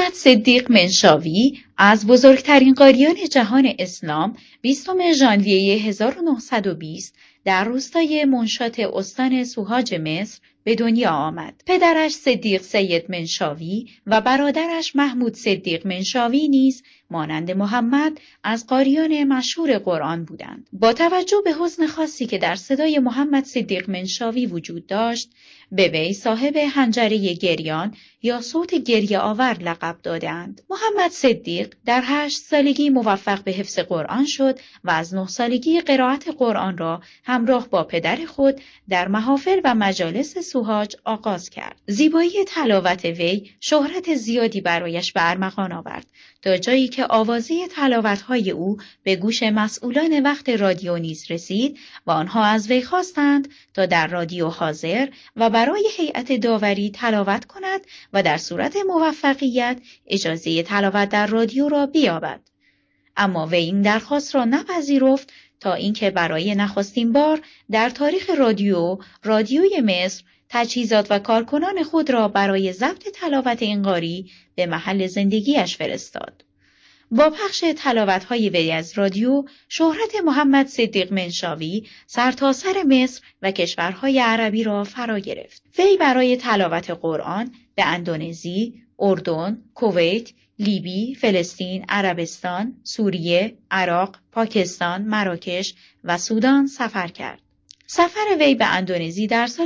محمد صدیق منشاوی از بزرگترین قاریان جهان اسلام 20 ژانویه 1920 در روستای منشات استان سوهاج مصر به دنیا آمد. پدرش صدیق سید منشاوی و برادرش محمود صدیق منشاوی نیز مانند محمد از قاریان مشهور قرآن بودند. با توجه به حزن خاصی که در صدای محمد صدیق منشاوی وجود داشت، به وی صاحب حنجره گریان یا صوت گریه آور لقب دادند. محمد صدیق در 8 سالگی موفق به حفظ قرآن شد و از 9 سالگی قرائت قرآن را همراه با پدر خود در محافل و مجالس سوهاج آغاز کرد. زیبایی تلاوت وی شهرت زیادی برایش به ارمغان آورد، تا جایی که آوازه تلاوت‌های او به گوش مسئولان وقت رادیو نیز رسید و آنها از وی خواستند تا در رادیو حاضر و برای هیئت داوری تلاوت کند و در صورت موفقیت اجازه تلاوت در رادیو را بیابد. اما وی این درخواست را نپذیرفت تا اینکه برای نخستین بار در تاریخ رادیوی مصر تجهیزات و کارکنان خود را برای ضبط تلاوت این قاری به محل زندگیش فرستاد. با پخش تلاوت‌های وی از رادیو، شهرت محمد صدیق منشاوی سرتاسر مصر و کشورهای عربی را فرا گرفت. وی برای تلاوت قرآن به اندونزی، اردن، کویت، لیبی، فلسطین، عربستان، سوریه، عراق، پاکستان، مراکش و سودان سفر کرد. سفر وی به اندونزی در سال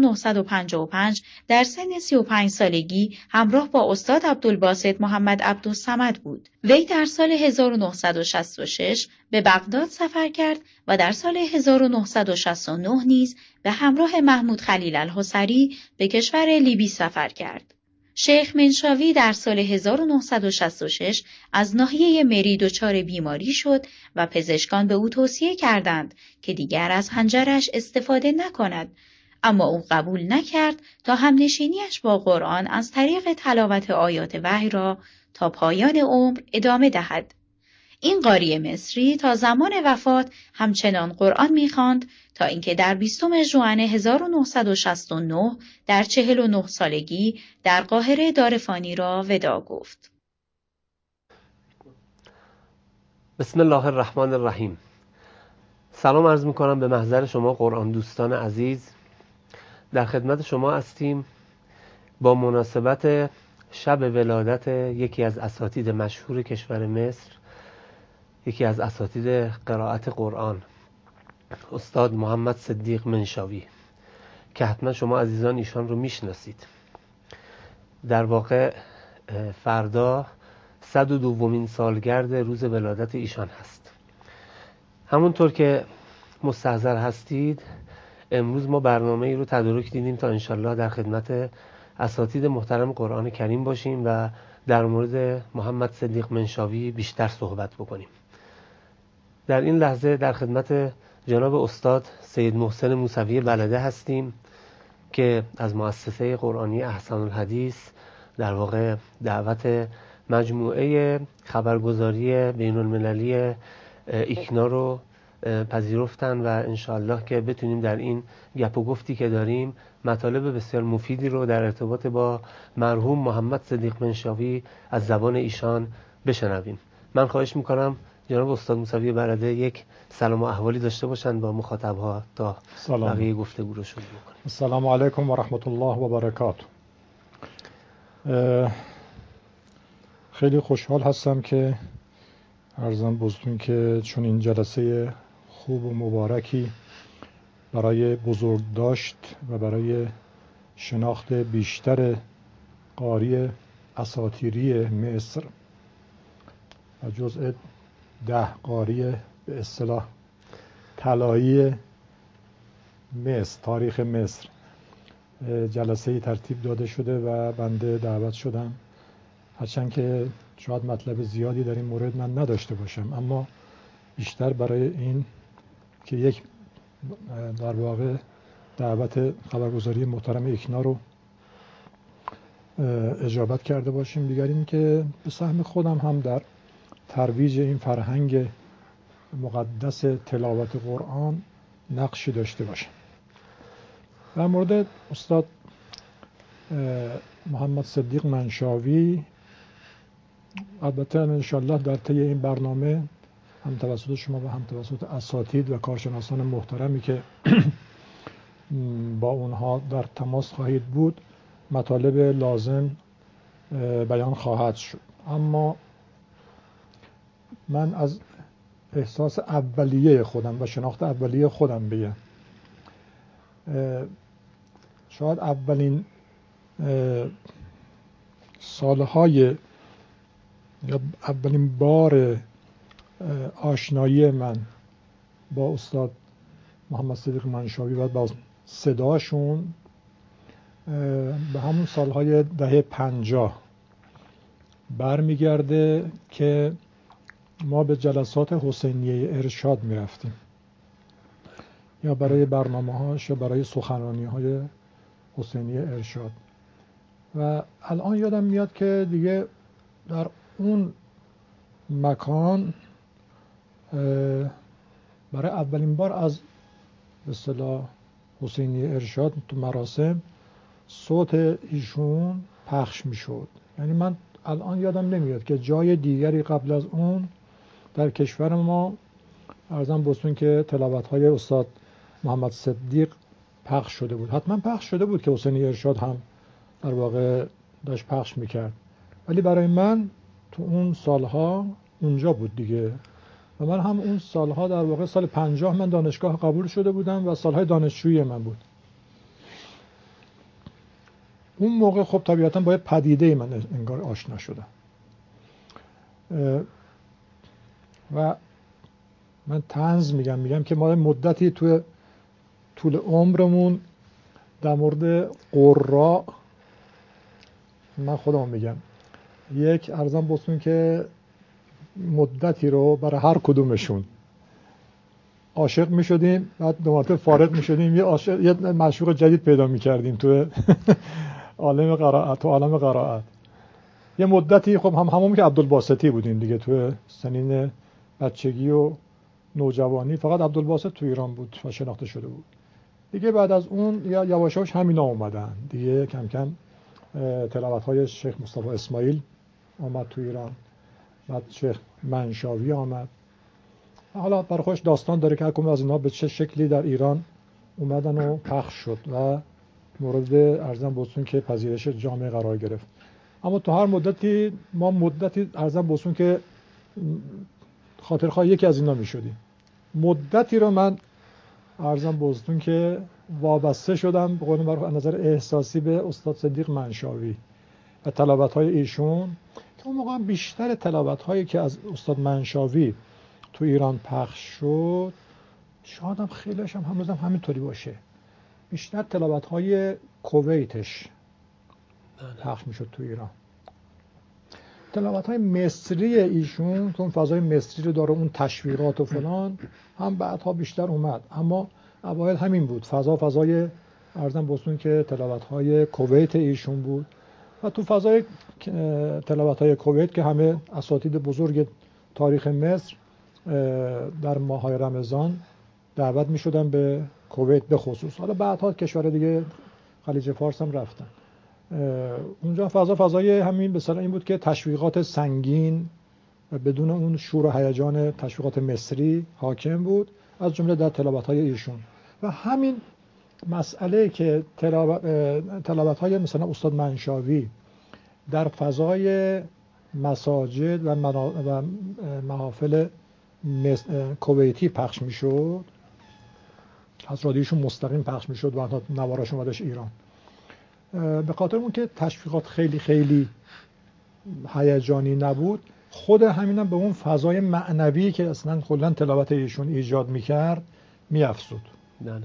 1955 در سن 35 سالگی همراه با استاد عبدالباسط محمد عبدالصمد بود. وی در سال 1966 به بغداد سفر کرد و در سال 1969 نیز به همراه محمود خلیل الحصری به کشور لیبی سفر کرد. شیخ منشاوی در سال 1966 از ناحیه مری دچار بیماری شد و پزشکان به او توصیه کردند که دیگر از حنجرش استفاده نکند، اما او قبول نکرد تا همنشینیش با قرآن از طریق تلاوت آیات وحی را تا پایان عمر ادامه دهد. این قاری مصری تا زمان وفات همچنان قرآن می‌خواند تا اینکه در 20 ژوئن 1969 در 49 سالگی در قاهره دارفانی را وداع گفت. بسم الله الرحمن الرحیم. سلام عرض می‌کنم به محضر شما قرآن دوستان عزیز. در خدمت شما هستیم با مناسبت شب ولادت یکی از اساتید مشهور کشور مصر، یکی از اساتید قرائت قرآن، استاد محمد صدیق منشاوی، که حتما شما عزیزان ایشان رو میشناسید. در واقع فردا 102مین سالگرد روز ولادت ایشان هست. همونطور که مستحضر هستید، امروز ما برنامه ای رو تدارک دیدیم تا انشالله در خدمت اساتید محترم قرآن کریم باشیم و در مورد محمد صدیق منشاوی بیشتر صحبت بکنیم. در این لحظه در خدمت جناب استاد سید محسن موسوی بلده هستیم که از مؤسسه قرآنی احسن الحدیث در واقع دعوت مجموعه خبرگزاری بین المللی ایکنا رو پذیرفتن و انشاءالله که بتونیم در این گپ و گفتی که داریم مطالب بسیار مفیدی رو در ارتباط با مرحوم محمد صدیق منشاوی از زبان ایشان بشنویم. من خواهش میکنم جناب استاد موسوی برده یک سلام و احوالی داشته باشند با مخاطبها تا بقیه گفتگو رو شروع کنیم. السلام علیکم و رحمت الله و برکاته. خیلی خوشحال هستم که عرضم بزرگتون که چون این جلسه خوب و مبارکی برای بزرگداشت و برای شناخت بیشتر قاری اساطیری مصر و جزء 10 قاری به اصطلاح طلایی مصر، تاریخ مصر، جلسه ترتیب داده شده و بنده دعوت شدم، هرچند که شاید مطلب زیادی در این مورد من نداشته باشم، اما بیشتر برای این که یک در واقع دعوت خبرگزاری محترم ایکنا رو اجابت کرده باشیم، دیگر این که به سهم خودم هم در ترویج این فرهنگ مقدس تلاوت قرآن نقشی داشته باشم. در مورد استاد محمد صدیق منشاوی البته انشالله در طی این برنامه هم توسط شما و هم توسط اساتید و کارشناسان محترمی که با اونها در تماس خواهید بود مطالب لازم بیان خواهد شد. اما من از احساس اولیه خودم و شناخت اولیه خودم بگم. شاید اولین سالهای یا اولین بار آشنایی من با استاد محمد صدیق منشاوی و با صداشون به همون سالهای دهه 50 برمیگرده که ما به جلسات حسینیه ارشاد میرفتیم، یا برای برنامه‌هاش یا برای سخنرانی‌های حسینیه ارشاد. و الان یادم میاد که دیگه در اون مکان برای اولین بار از به اصطلاح حسینیه ارشاد تو مراسم صوت ایشون پخش میشد. یعنی من الان یادم نمیاد که جای دیگری قبل از اون در کشور ما عرضم بستون که تلاوت‌های استاد محمد صدیق پخش شده بود. حتما پخش شده بود که حسینیه ارشاد هم در واقع داشت پخش میکرد، ولی برای من تو اون سالها اونجا بود دیگه. و من هم اون سالها در واقع سال 50 من دانشگاه قبول شده بودم و سالهای دانشجویی من بود. اون موقع خب طبیعتا با پدیده من انگار آشنا شدم و من طنز میگم که ما مدتی تو طول عمرمون در مورد قراء، من خودم میگم، یک عرضم بستون که مدتی رو برای هر کدومشون عاشق میشدیم، بعد دو مرتبه فارغ میشدیم، یه معشوق جدید پیدا میکردیم تو عالم قرائت. یه مدتی خب همون که عبدالباسطی بودیم دیگه، تو سنین بچگی و نوجوانی فقط عبدالباسط تو ایران بود و شناخته شده بود دیگه. بعد از اون یا یواشاش همینا اومدن دیگه، کم کم تلاوت‌های شیخ مصطفی اسماعیل آمد تو ایران، بعد شیخ منشاوی آمد. حالا برای خودش داستان داره که هرکدوم از اینا به چه شکلی در ایران اومدن و پخش شد و مورد ارزم بوسون که پذیرش جامعه قرار گرفت. اما تو هر مدتی ما ارزم بوسون که خاطرخواه یکی از اینا میشدیم. مدتی رو من ارزم بوسون که وابسته شدم به قول معروف از نظر احساسی به استاد صدیق منشاوی و تلاوت‌های ایشون، که اون موقع بیشتر تلاوت‌هایی که از استاد منشاوی تو ایران پخش شد، شاید هم خیلیش هم هنوز هم همینطوری باشه، بیشتر تلاوت‌های کویتش پخش میشد تو ایران. تلاوت‌های مصری ایشون که اون فضای مصری رو داره، اون تشویقات و فلان، هم بعدها بیشتر اومد، اما اوایل همین بود، فضای ارزم بستون که تلاوت‌های کویت ایشون بود. و تو فضای تلاوت‌های کویت که همه اساتید بزرگ تاریخ مصر در ماه‌های رمضان دعوت می‌شدن به کویت به خصوص، حالا بعدها کشور دیگه خلیج فارس هم رفتن. اونجا فضای همین به اصطلاح این بود که تشویقات سنگین و بدون اون شور و هیجان تشویقات مصری حاکم بود، از جمله در تلاوت‌های ایشون. و همین مسئله که تلاوت‌های مثلا استاد منشاوی در فضای مساجد و محافل کویتی پخش میشد، از رادیوشون مستقیم پخش میشد و بعد نواراشون اومدش ایران، به خاطر اون که تشویقات خیلی خیلی هیجانی نبود، خود همینم به اون فضای معنوی که اصلا کلا تلاوت ایشون ایجاد میکرد میافزود. نه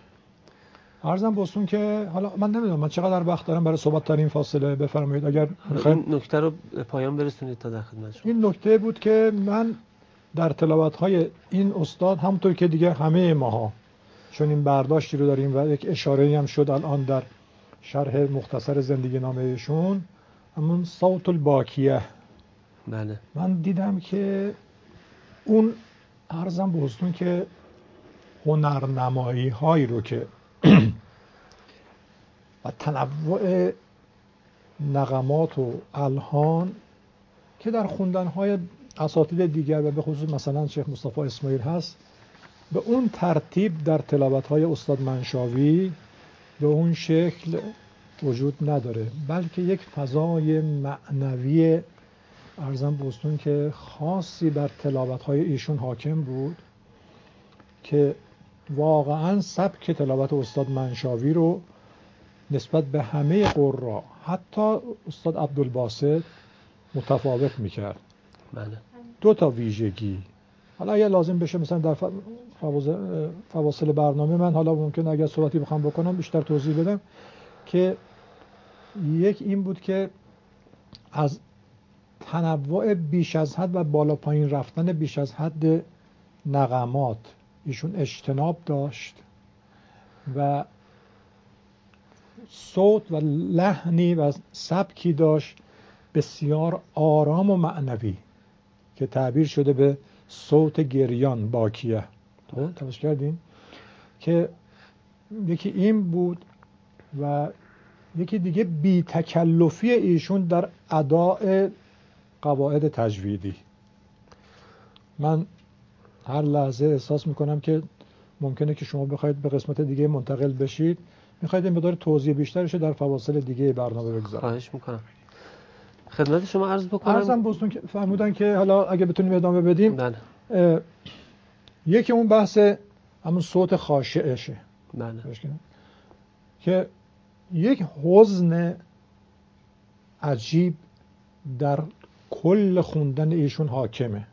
عرضم بستون که حالا من نمیدونم من چقدر وقت دارم برای صحبت در این فاصله، بفرمایید اگر این نکته رو به پایان برسونید تا در خدمت شما. این نکته بود که من در تلاوت‌های این استاد همونطور که دیگه همه ماها چون این برداشتی رو داریم و یک اشاره‌ای هم شد الان در شرح مختصر زندگی نامه ایشون، همون صوت الباکیه، بله، من دیدم که اون عرضم بستون که هنرنمایی هایی رو که و تنوع نغمات و الحان که در خوندن‌های اساتید دیگر و به خصوص مثلا شیخ مصطفی اسماعیل هست، به اون ترتیب در تلاوت‌های استاد منشاوی به اون شکل وجود نداره، بلکه یک فضای معنوی ارزم بستون که خاصی بر تلاوت‌های ایشون حاکم بود که واقعاً سبک تلاوت استاد منشاوی رو نسبت به همه قرا، حتی استاد عبدالباسط، متفاوت میکرد. بله. دو تا ویژگی، حالا اگه لازم بشه مثلا در فواصل برنامه من حالا ممکن اگر صحبتی بخوام بکنم بیشتر توضیح بدم، که یک این بود که از تنوع بیش از حد و بالا پایین رفتن بیش از حد نغمات ایشون اجتناب داشت و صوت و لحنی و سبکی داشت بسیار آرام و معنوی که تعبیر شده به صوت گریان باکیه. توجه کردین که یکی این بود و یکی دیگه بی تکلفی ایشون در اداء قواعد تجویدی. من هر لحظه احساس میکنم که ممکنه که شما بخواید به قسمت دیگه منتقل بشید، میخواید این مقدار توضیح بیشترش در فواصل دیگه برنامه بگذارم. خواهش میکنم. خدمت شما عرض بکنم. عرضم بستون که فرمودن که حالا اگه بتونیم ادامه بدیم. بله. یکی اون بحث همون صوت خاشعشه. بله. که یک حزن عجیب در کل خوندن ایشون حاکمه.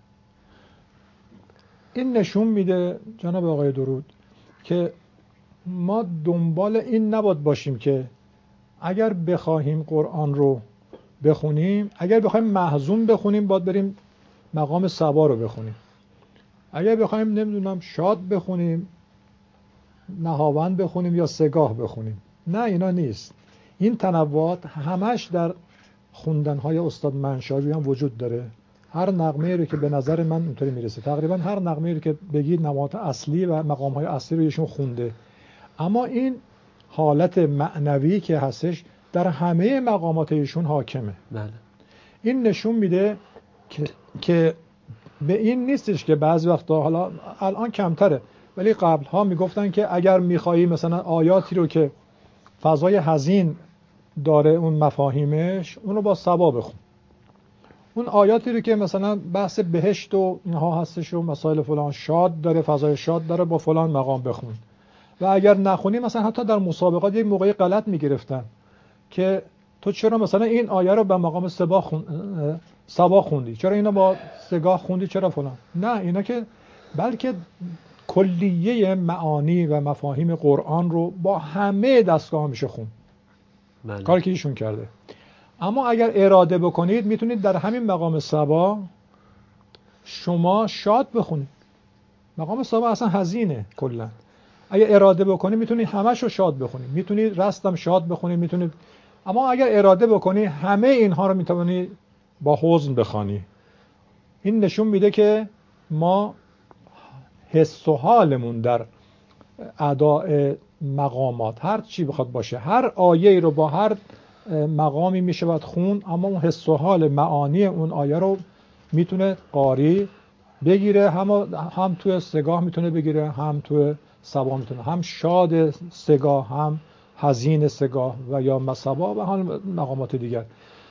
این نشون میده جناب آقای درود که ما دنبال این نباید باشیم که اگر بخواهیم قرآن رو بخونیم، اگر بخوایم محزون بخونیم باید بریم مقام صبا رو بخونیم، اگر بخوایم نمیدونم شاد بخونیم نهاوند بخونیم یا سگاه بخونیم. نه، اینا نیست. این تنوعات همش در خوندن‌های استاد منشاوی هم وجود داره. هر نغمه‌ای رو که به نظر من اونطوری میرسه، تقریبا هر نغمه‌ای رو که بگید نمات اصلی و مقام‌های اصلی رو ایشون خونده، اما این حالت معنوی که هستش در همه مقامات ایشون حاکمه. بله. این نشون میده که به این نیستش که بعضی وقتا، حالا الان کمتره ولی قبلها میگفتن که اگر میخوایی مثلا آیاتی رو که فضای حزین داره اون مفاهیمش، اونو با صبا بخون. اون آیاتی رو که مثلا بحث بهشت و اینها هستش و مسائل فلان شاد داره، فضای شاد داره، با فلان مقام بخون. و اگر نخونی مثلا حتی در مسابقات یک موقعی غلط میگرفتن که تو چرا مثلا این آیه رو به مقام صبا خوندی، چرا اینو با سگاه خوندی، چرا فلان. نه، اینا که بلکه کلیه معانی و مفاهیم قرآن رو با همه دستگاه میشه خون. بله. کاری که ایشون کرده. اما اگر اراده بکنید میتونید در همین مقام صبا شما شاد بخونید. مقام صبا اصلا حزینه کلا. اگر اراده بکنید میتونید همش رو شاد بخونید، میتونید رستم شاد بخونید، میتونید، اما اگر اراده بکنید همه اینها رو میتونید با حزن بخونید. این نشون میده که ما حس و حالمون در اداء مقامات هر چی بخواد باشه، هر آیه رو با هر مقامی میشه باید خون، اما اون حس و حال معانی اون آیه رو میتونه قاری بگیره، هم توی سگاه میتونه بگیره، هم توی صبا میتونه، هم شاد سگاه، هم حزین سگاه و یا مصبا و هم مقامات دیگر.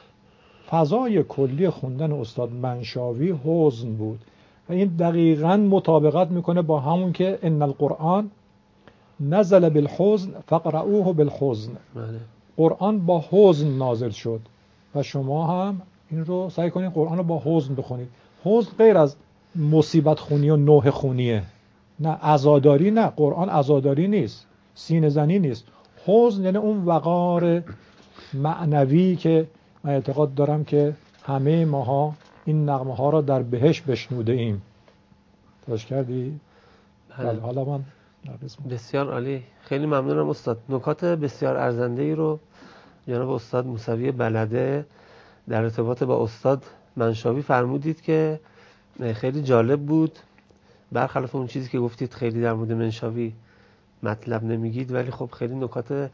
فضای کلی خوندن استاد منشاوی حزن بود و این دقیقاً مطابقت میکنه با همون که ان القرآن نزل بالحزن فقرؤوه بالحزن. قرآن با حزن نازل شد و شما هم این رو سعی کنید قرآن رو با حزن بخونید. حزن غیر از مصیبت خونی و نوح خونیه، نه عزاداری، نه قرآن عزاداری نیست، سینه زنی نیست. حزن یعنی اون وقار معنوی که من اعتقاد دارم که همه ماها این نغمه ها را در بهشت بشنوده ایم. توجه کردی؟ بله. حالا من بسیار عالی، خیلی ممنونم استاد. نکات بسیار ارزنده‌ای رو جناب استاد موسوی بلده در ارتباط با استاد منشاوی فرمودید که خیلی جالب بود. برخلاف اون چیزی که گفتید خیلی در مورد منشاوی مطلب نمیگید، ولی خب خیلی نکات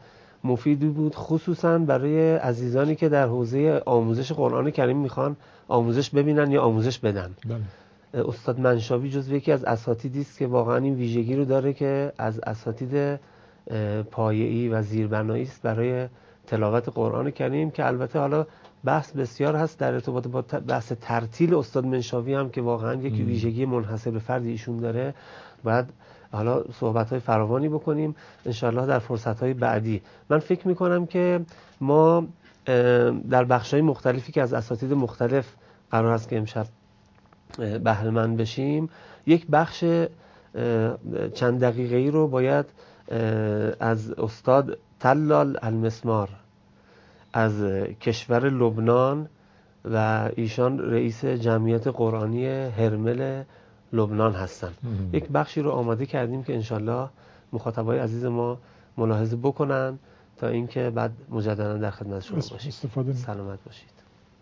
مفیدی بود، خصوصا برای عزیزانی که در حوزه آموزش قرآن کریم میخوان آموزش ببینن یا آموزش بدن. استاد منشاوی جزو یکی از اساتیدی است که واقعا این ویژگی رو داره که از اساتید پایه‌ای و زیربنایی است برای تلاوت قرآن کریم، که البته حالا بحث بسیار هست در ارتباط با بحث ترتیل استاد منشاوی هم که واقعا یک ویژگی منحصر به فردی ایشون داره. باید حالا صحبت‌های فراوانی بکنیم انشالله در فرصت‌های بعدی. من فکر می‌کنم که ما در بخش‌های مختلفی که از اساتید مختلف قرار است که امشب بهره مند بشیم، یک بخش چند دقیقه‌ای رو باید از استاد طلال المسمار از کشور لبنان و ایشان رئیس جمعیت قرآنی هرمل لبنان هستن، یک بخشی رو آماده کردیم که انشالله مخاطبای عزیز ما ملاحظه بکنن تا اینکه بعد مجددا در خدمت شما باشیم. سلامت باشید.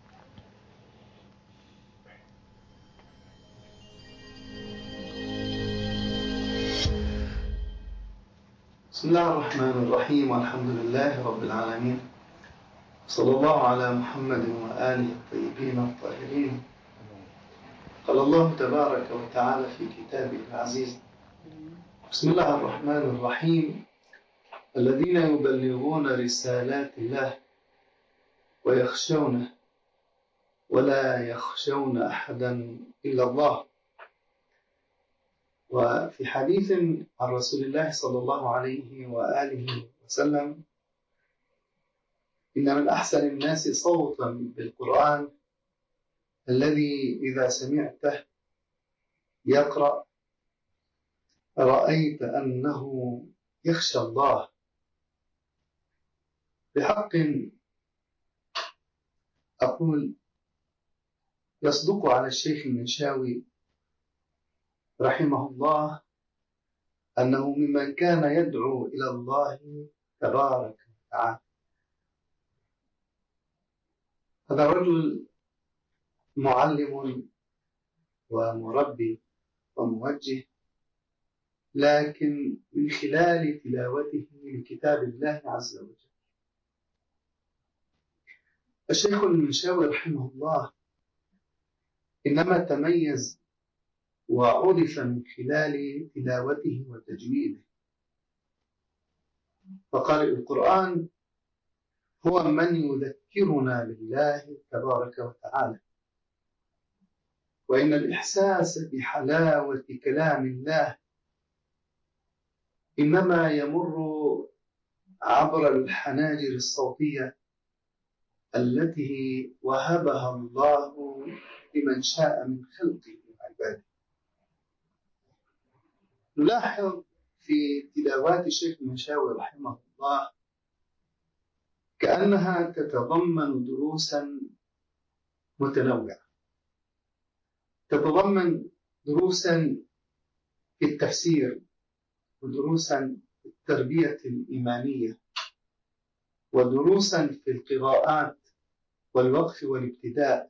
بسم الله الرحمن الرحيم والحمد لله رب العالمين صلى الله على محمد وآله الطيبين الطاهرين. قال الله تبارك وتعالى في كتابه العزيز: بسم الله الرحمن الرحيم الذين يبلغون رسالات الله ويخشونه ولا يخشون أحدا إلا الله. وفي حديث عن رسول الله صلى الله عليه وآله وسلم: إن من أحسن الناس صوتا بالقرآن الذي إذا سمعته يقرأ رأيت أنه يخشى الله. بحق أقول يصدق على الشيخ المنشاوي رحمه الله أنه ممن كان يدعو إلى الله تبارك وتعالى. هذا رجل معلم ومربي وموجه، لكن من خلال تلاوته لكتاب الله عز وجل. الشيخ المنشاوي رحمه الله إنما تميز وعرف من خلال تلاوته وتجويده، فقارئ القرآن هو من يذكرنا بالله تبارك وتعالى، وإن الإحساس بحلاوة كلام الله إنما يمر عبر الحناجر الصوتية التي وهبها الله لمن شاء من خلقه وعباده. نلاحظ في تلاوات الشيخ المنشاوي رحمه الله كأنها تتضمن دروسا متنوعة، تتضمن دروسا في التفسير، ودروسا في التربية الإيمانية، ودروسا في القراءات والوقف والابتداء،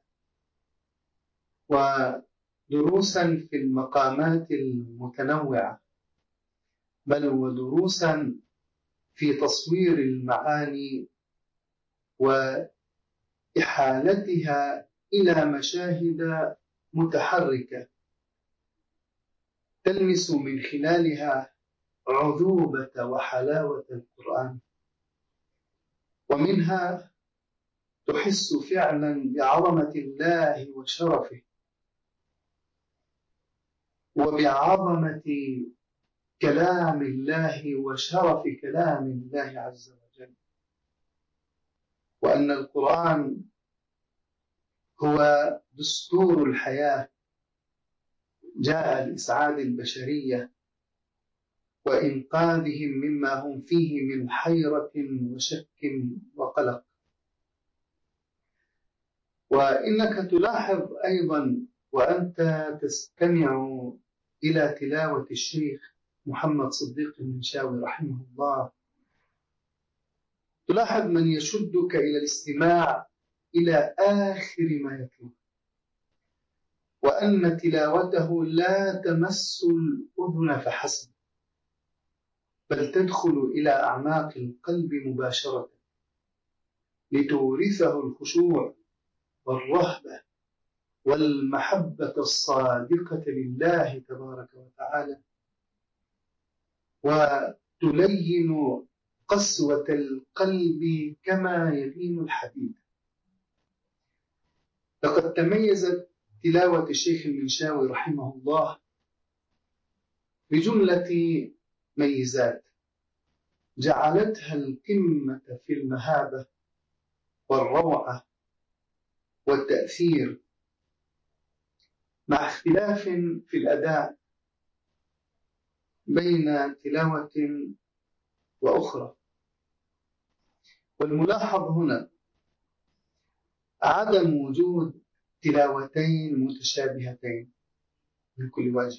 ودروسا في المقامات المتنوعة، بل ودروسا في تصوير المعاني وإحالتها إلى مشاهد متحركة تلمس من خلالها عذوبة وحلاوة القرآن، ومنها تحس فعلا بعظمة الله وشرفه وبعظمة كلام الله وشرف كلام الله عز وجل، وأن القرآن هو دستور الحياة، جاء لإسعاد البشرية وإنقاذهم مما هم فيه من حيرة وشك وقلق. وإنك تلاحظ أيضا وأنت تستمع إلى تلاوة الشيخ محمد صديق المنشاوي رحمه الله، تلاحظ من يشدك إلى الاستماع إلى آخر ما يتلو، وأن تلاوته لا تمس الأذن فحسب، بل تدخل إلى أعماق القلب مباشرة لتورثه الخشوع والرهبة والمحبة الصادقة لله تبارك وتعالى، وتلين قسوة القلب كما يلين الحديد. لقد تميزت تلاوة الشيخ المنشاوي رحمه الله بجملة ميزات جعلتها القمة في المهابة والروعة والتأثير، مع اختلاف في الأداء بين تلاوة وأخرى. والملاحظ هنا عدم وجود تلاوتين متشابهتين من كل وجه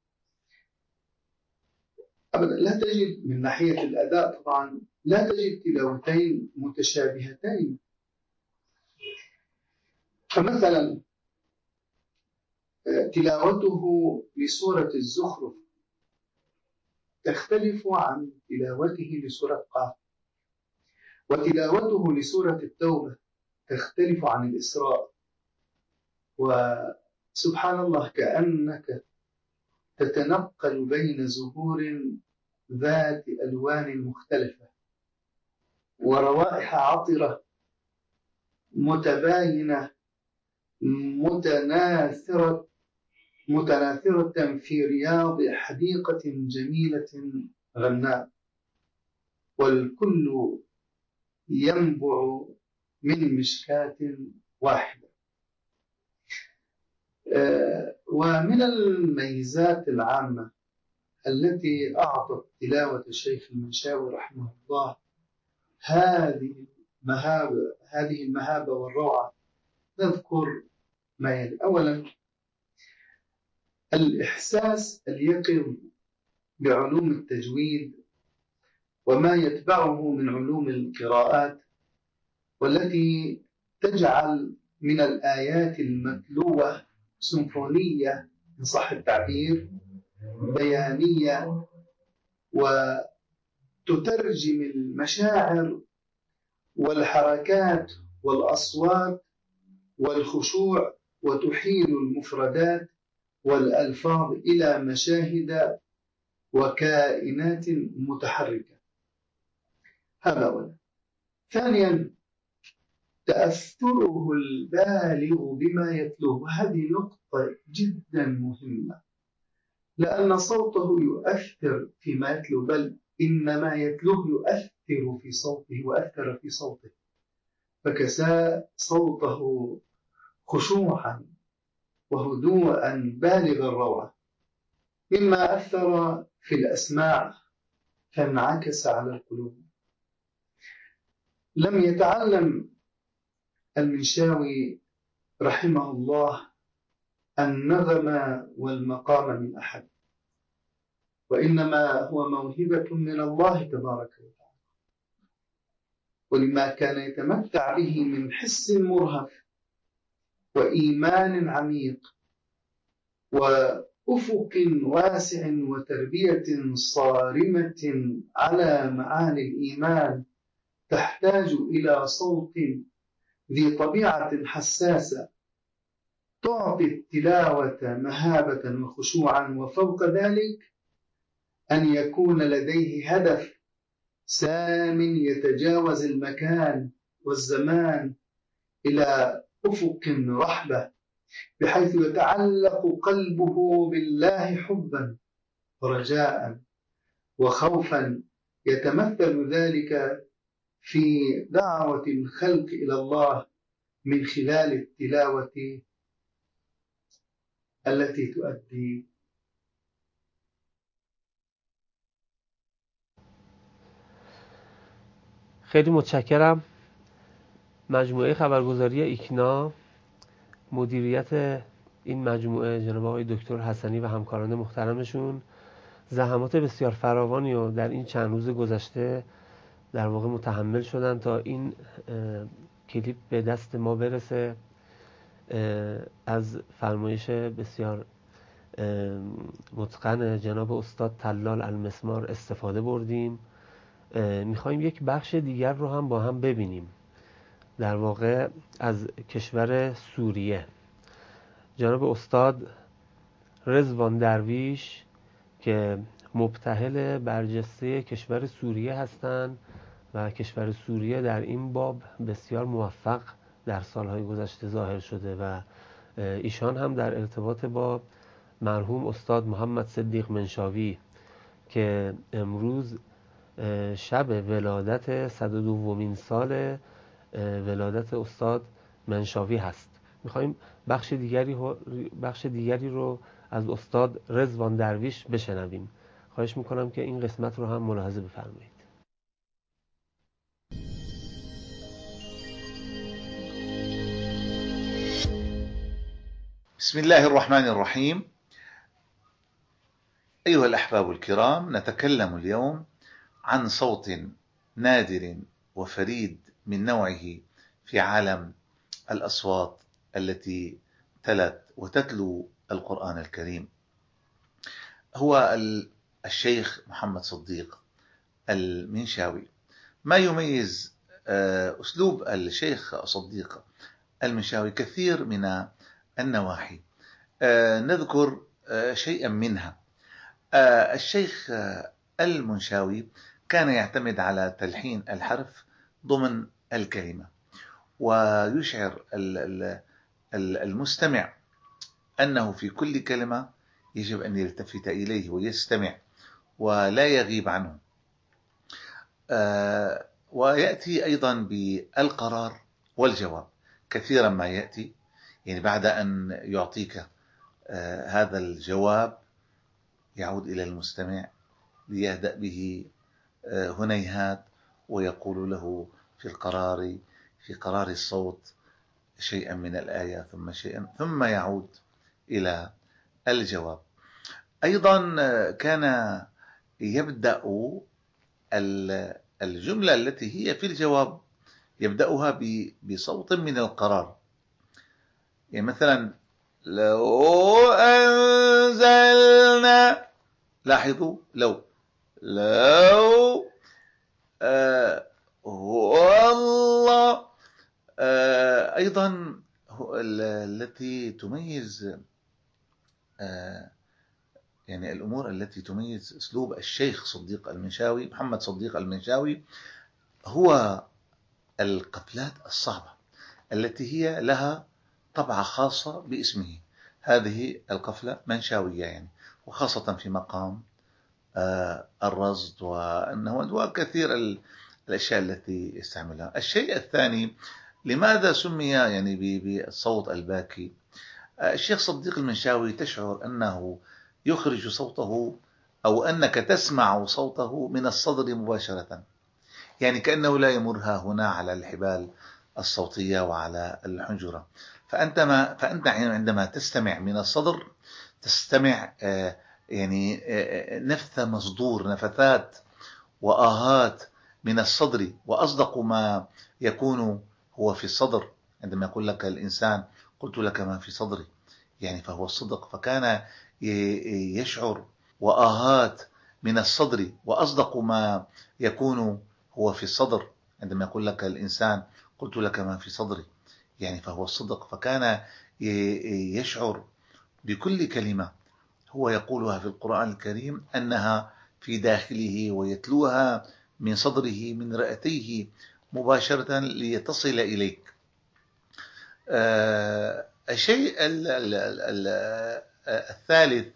أبدا. لا تجد من ناحية الأداء طبعا لا تجد تلاوتين متشابهتين. فمثلا تلاوته لسورة الزخرف تختلف عن تلاوته لسورة قاف، وتلاوته لسورة التوبة تختلف عن الإسراء. وسبحان الله كأنك تتنقل بين زهور ذات ألوان مختلفة وروائح عطرة متباينة متناثرة في رياض حديقة جميلة غناء، والكل ينبع من مشكاة واحدة. ومن الميزات العامة التي أعطت تلاوة الشيخ المنشاوي رحمه الله هذه المهابة والروعة نذكر ما يلي. أولا، الإحساس اليقظ بعلوم التجويد وما يتبعه من علوم القراءات، والتي تجعل من الآيات المتلوة سيمفونية إن صح التعبير، بيانية، وتترجم المشاعر والحركات والأصوات والخشوع، وتحيل المفردات والألفاظ إلى مشاهد وكائنات متحركة. هذا أولا. ثانيا، تأثره البالغ بما يتلوه، وهذه نقطة جدا مهمة، لأن صوته يؤثر فيما يتلو، بل إنما يتلوه يؤثر في صوته وأثر في صوته، فكساء صوته خشوعا وهدوءا بالغ الروعة، مما أثر في الأسماع فانعكس على القلوب. لم يتعلم المنشاوي رحمه الله النغم والمقام من أحد، وإنما هو موهبة من الله تبارك وتعالى، ولما كان يتمتع به من حس مرهف وإيمان عميق وأفق واسع وتربية صارمة على معاني الإيمان، تحتاج إلى صوت ذي طبيعة حساسة تعطي التلاوة مهابة وخشوعا، وفوق ذلك أن يكون لديه هدف سام يتجاوز المكان والزمان إلى أفق رحبة، بحيث يتعلق قلبه بالله حبا ورجاء وخوفا، يتمثل ذلك في دعوة الخلق إلى الله من خلال التلاوة التي تؤدي. خیلی متشکرم. مجموعه خبرگزاری ایکنا، مدیریت این مجموعه جناب آقای دکتر حسنی و همکاران محترمشون زحمات بسیار فراوانی رو در این چند روز گذشته در واقع متحمل شدن تا این کلیپ به دست ما برسه. از فرمایش بسیار متقن جناب استاد طلال المسمار استفاده بردیم. میخوایم یک بخش دیگر رو هم با هم ببینیم، در واقع از کشور سوریه. جناب استاد رضوان درویش که مبتهل برجسته کشور سوریه هستند و کشور سوریه در این باب بسیار موفق در سالهای گذشته ظاهر شده و ایشان هم در ارتباط با مرحوم استاد محمد صدیق منشاوی که امروز شب ولادت 102مین سال ولادت استاد منشاوی هست. میخوایم بخش دیگری رو از استاد رضوان درویش بشنویم. خواهش میکنم که این قسمت رو هم ملاحظه بفرمایید. بسم الله الرحمن الرحيم. أيها الأحباب الكرام، نتكلم اليوم عن صوت نادر وفريد من نوعه في عالم الأصوات التي تلت وتتلو القرآن الكريم. هو الشيخ محمد صديق المنشاوي. ما يميز أسلوب الشيخ صديق المنشاوي كثير من النواحي، نذكر شيئا منها. الشيخ المنشاوي كان يعتمد على تلحين الحرف ضمن الكلمة، ويشعر المستمع أنه في كل كلمة يجب أن يلتفت إليه ويستمع ولا يغيب عنه. ويأتي أيضا بالقرار والجواب. كثيرا ما يأتي يعني بعد أن يعطيك هذا الجواب يعود إلى المستمع ليهدأ به هنيهات ويقول له في قرار الصوت شيئا من الآية ثم شيئا، ثم يعود إلى الجواب. أيضا كان يبدأ الجملة التي هي في الجواب يبدأها بصوت من القرار. يعني مثلا لو أنزلنا، لاحظوا لو والله. أيضا التي تميز يعني الأمور التي تميز أسلوب الشيخ صديق المنشاوي محمد صديق المنشاوي هو القفلات الصعبة التي هي لها طبعة خاصة باسمه. هذه القفلة منشاوية يعني، وخاصة في مقام الرصد والنهوند وكثير الأشياء التي يستعملها. الشيء الثاني، لماذا سمي يعني بالصوت الباكي؟ الشيخ صديق المنشاوي تشعر أنه يخرج صوته أو أنك تسمع صوته من الصدر مباشرة، يعني كأنه لا يمرها هنا على الحبال الصوتية وعلى الحنجرة. فأنت عندما تستمع من الصدر تستمع يعني نفث مصدور، نفثات وآهات من الصدر، وأصدق ما يكون هو في الصدر. عندما يقول لك الإنسان قلت لك ما في صدري، يعني فهو الصدق. فكان يشعر وآهات من الصدر، وأصدق ما يكون هو في الصدر. عندما يقول لك الإنسان قلت لك ما في صدري، يعني فهو الصدق. فكان يشعر بكل كلمة هو يقولها في القرآن الكريم أنها في داخله، ويتلوها من صدره من رأتيه مباشرة ليتصل إليك. الشيء الثالث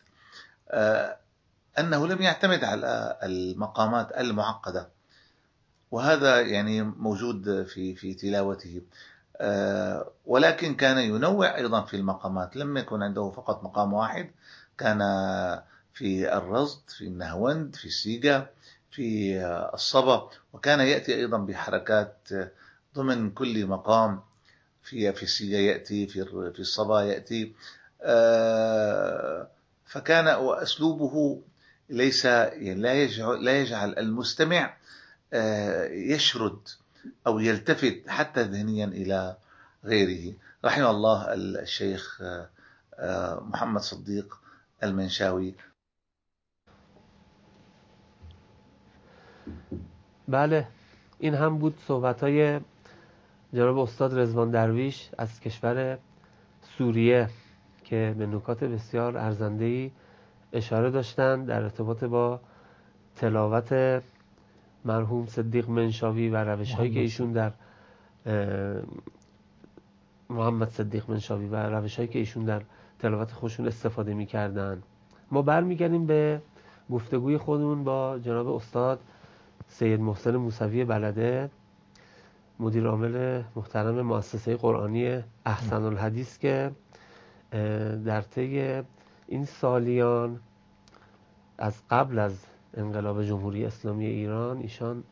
أنه لم يعتمد على المقامات المعقدة، وهذا يعني موجود في تلاوته، ولكن كان ينوع أيضا في المقامات. لم يكن عنده فقط مقام واحد، كان في الرصد، في النهوند، في السيجا، في الصبا، وكان يأتي أيضا بحركات ضمن كل مقام. في السيجا يأتي، في الصبا يأتي. فكان أسلوبه ليس يعني لا يجعل المستمع يشرد أو يلتفت حتى ذهنيا إلى غيره. رحم الله الشيخ محمد صديق المنشاوی. بله، این هم بود صحبت‌های جناب استاد رضوان درویش از کشور سوریه که به نکات بسیار ارزنده‌ای اشاره داشتند در ارتباط با تلاوت مرحوم صدیق منشاوی و روش‌هایی که ایشون در محمد صدیق منشاوی و روش‌هایی که ایشون در تلاوت خودشون استفاده می‌کردن. ما برمیگردیم به گفتگوی خودمون با جناب استاد سید محسن موسوی بلده، مدیر عامل محترم مؤسسه قرآنی احسن الحدیث که در طی این سالیان از قبل از انقلاب جمهوری اسلامی ایران ایشان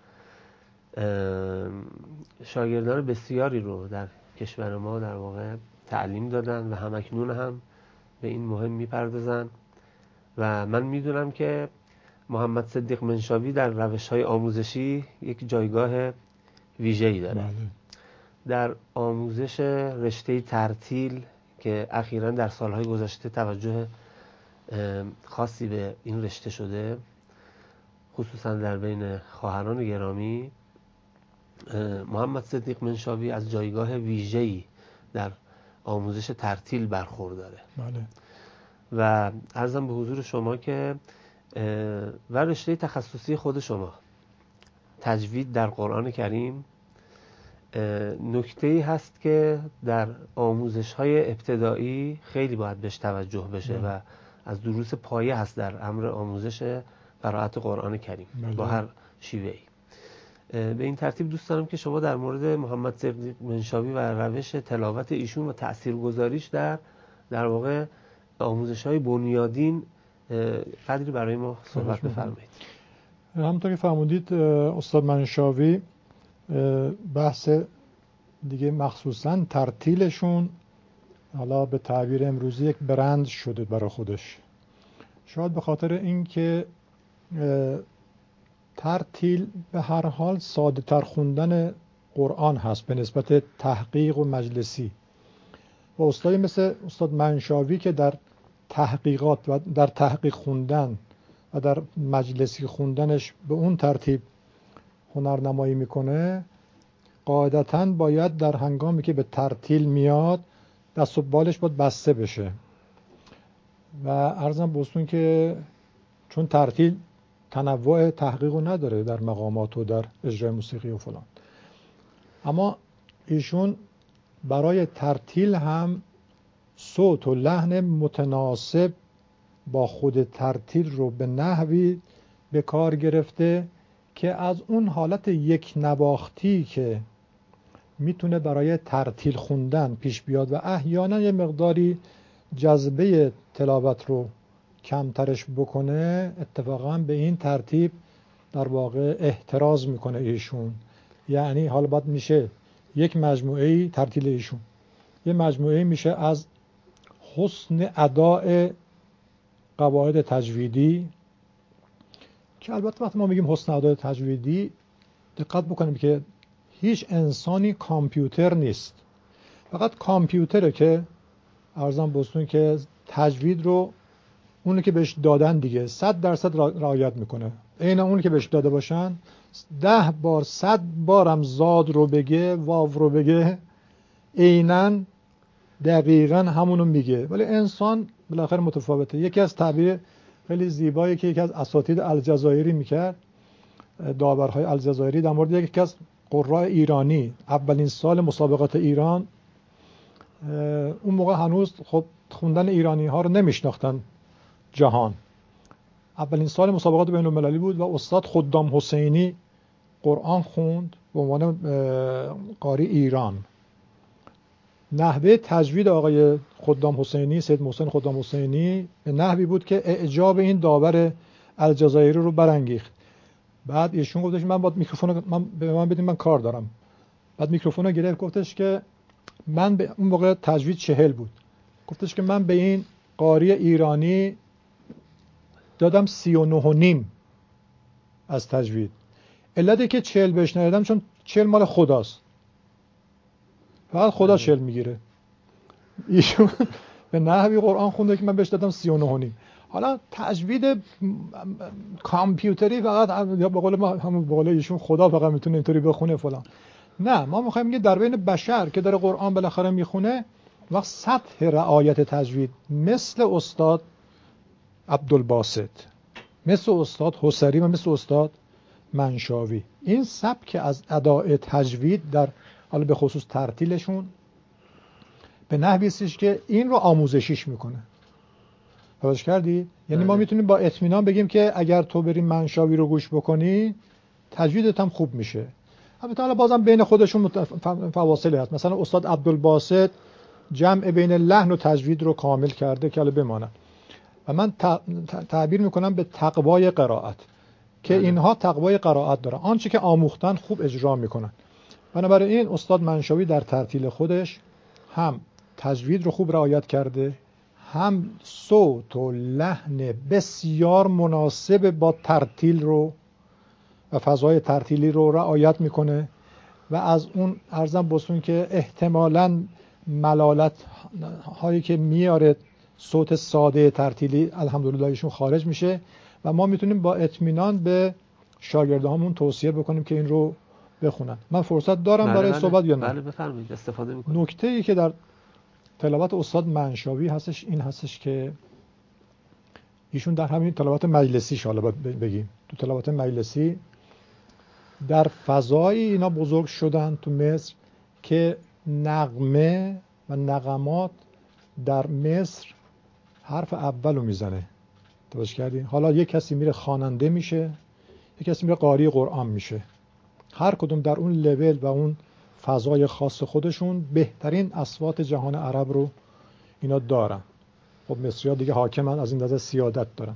شاگردان بسیاری رو در کشور ما در واقع تعلیم دادن و همکنون هم به این مهم میپردازن و من میدونم که محمد صدیق منشاوی در روش‌های آموزشی یک جایگاه ویژه‌ای داره. در آموزش رشته ترتیل که اخیراً در سالهای گذشته توجه خاصی به این رشته شده، خصوصاً در بین خواهران گرامی، محمد صدیق منشاوی از جایگاه ویژه‌ای در آموزش ترتیل برخورداره. بله. و عرضم به حضور شما که و رشته تخصصی خود شما تجوید در قرآن کریم نکته‌ای هست که در آموزش‌های ابتدایی خیلی باید بهش توجه بشه و از دروس پایه هست در امر آموزش قرائت قرآن کریم با هر شیوه‌ای. به این ترتیب دوست دارم که شما در مورد محمد صدیق منشاوی و روش تلاوت ایشون و تأثیرگذاریش در واقع آموزش‌های بنیادین قدری برای ما صحبت بفرمایید. همونطور که فرمودید استاد منشاوی بحث دیگه مخصوصاً ترتیلشون حالا به تعبیر امروزی یک برند شده برای خودش، شاید به خاطر اینکه ترتیل به هر حال ساده تر خوندن قرآن هست به نسبت تحقیق و مجلسی و استادی مثل استاد منشاوی که در تحقیقات و در تحقیق خوندن و در مجلسی خوندنش به اون ترتیب هنرنمایی میکنه، قاعدتاً باید در هنگامی که به ترتیل میاد دست و بالش باید بسته بشه و عرضم بستون که چون ترتیل تنوع تحقیق رو نداره در مقامات و در اجرای موسیقی و فلان، اما ایشون برای ترتیل هم صوت و لحن متناسب با خود ترتیل رو به نحوی به کار گرفته که از اون حالت یک نواختی که میتونه برای ترتیل خوندن پیش بیاد و احیانا یه مقداری جذبه تلاوت رو کمترش بکنه، اتفاقا به این ترتیب در واقع احتراز میکنه ایشون. یعنی حالا باید میشه یک مجموعه ترتیل ایشون یه مجموعه میشه از حسن اداء قواعد تجویدی که البته وقتی ما میگیم حسن اداء تجویدی دقت بکنیم که هیچ انسانی کامپیوتر نیست، فقط کامپیوتره که عرضم بستون که تجوید رو اونی که بهش دادن دیگه 100% رعایت میکنه، عین اونی که بهش داده باشن 10 بار 100 بارم زاد رو بگه واو رو بگه عیناً دقیقاً همونو میگه، ولی انسان بالاخره متفاوته. یکی از تعبیر خیلی زیبایی که یکی از اساتید الجزایری میکرد، داورهای الجزایری، در مورد یکی از قراء ایرانی، اولین سال مسابقات ایران، اون موقع هنوز خب خوندن ایرانی ها رو نمیشناختن جهان، اولین سال مسابقات بین المللی بود و استاد خدام حسینی قرآن خوند به عنوان قاری ایران. نحوه تجوید آقای خدام حسینی، سید محسن خدام حسینی، به نحوی بود که اعجاب این داور الجزایری رو برانگیخت. بعد ایشون گفتش من با میکروفون به من بدین من کار دارم. بعد میکروفون رو گرفت گفتش که من به اون موقع تجوید 40 بود، گفتش که من به این قاری ایرانی دادم 39.5 از تجوید. علتی که 40 بهش ندادم چون 40 مال خداست، فقط خدا 40 میگیره. ایشون به نحوی قرآن خونده که من بهش دادم 39.5. حالا تجوید کامپیوتری فقط یا به قول ما همون به قول ایشون خدا فقط میتونه اینطوری بخونه فلان. نه، ما میخوایم میگه در بین بشر که داره قرآن بالاخره میخونه وقت سطح رعایت تجوید مثل استاد عبدالباسط، مثل استاد حسری و مثل استاد منشاوی، این سبک از اداء تجوید در حالا به خصوص ترتیلشون به نحوی استش که این رو آموزشیش میکنه. توجه کردی؟ یعنی ما میتونیم با اطمینان بگیم که اگر تو بری منشاوی رو گوش بکنی تجویدت هم خوب میشه. البته حالا بازم بین خودشون فواصلی هست. مثلا استاد عبدالباسط جمع بین لحن و تجوید رو کامل کرده که حالا بمانه و من تعبیر میکنم به تقوای قرائت که اینها تقوای قرائت دارن، آنچه که آموختن خوب اجرا میکنن. بنابراین استاد منشاوی در ترتیل خودش هم تجوید رو خوب رعایت کرده، هم صوت و لحن بسیار مناسب با ترتیل رو و فضای ترتیلی رو رعایت میکنه و از اون عرضم بسون که احتمالاً ملالت هایی که میاره صوت ساده ترتیلی الحمدلله ایشون خارج میشه و ما میتونیم با اطمینان به شاگردهامون توصیه بکنیم که این رو بخونن. من فرصت دارم برای صحبت یا نه؟ بله بفرمایید، استفاده میکنم. نکته‌ای که در تلاوت استاد منشاوی هستش این هستش که ایشون در همین تلاوت مجلسیش حالا بگیم تو تلاوت مجلسی در فضای اینا بزرگ شدن تو مصر که نغمه و نغمات در مصر حرف اولو میزنه. توجه کردین؟ حالا یک کسی میره خواننده میشه، یک کسی میره قاری قرآن میشه، هر کدوم در اون لول و اون فضای خاص خودشون بهترین اصوات جهان عرب رو اینا دارن. خب مصری‌ها دیگه حاکمن، از این نظر سیادت دارن.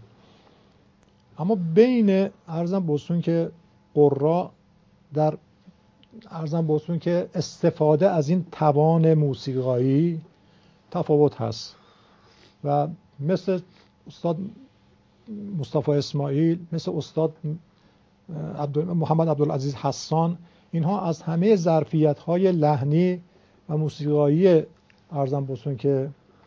اما بین عرضم بوسون که قرا در عرضم بوسون که استفاده از این توان موسیقایی تفاوت هست و مثل استاد مصطفی اسماعیل، مثل استاد محمد عبدالعزیز حسان، اینها از همه ظرفیت‌های لحنی و موسیقایی عرضم بسون که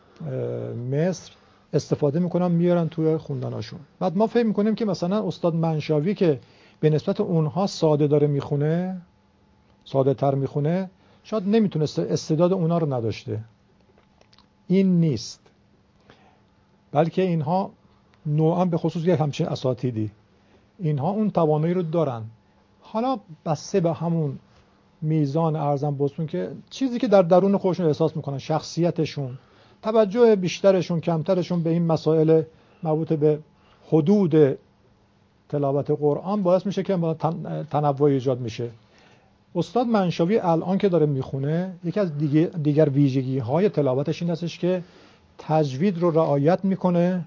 مصر استفاده میکنن میارن توی خوندناشون. بعد ما فکر میکنیم که مثلا استاد منشاوی که به نسبت اونها ساده داره میخونه، ساده تر میخونه، شاید نمیتونسته، استعداد اونها رو نداشته. این نیست، بلکه اینها نوعا به خصوص یک همچین اساتیدی اینها اون توانایی رو دارن. حالا بسته به همون میزان ارزم بسون که چیزی که در درون خودشون احساس میکنن، شخصیتشون، توجه بیشترشون کمترشون به این مسائل مربوط به حدود تلاوت قرآن باعث میشه که تنوع ایجاد میشه. استاد منشاوی الان که داره میخونه یکی از دیگر ویژگی های تلاوتش این هستش که تجوید رو رعایت میکنه،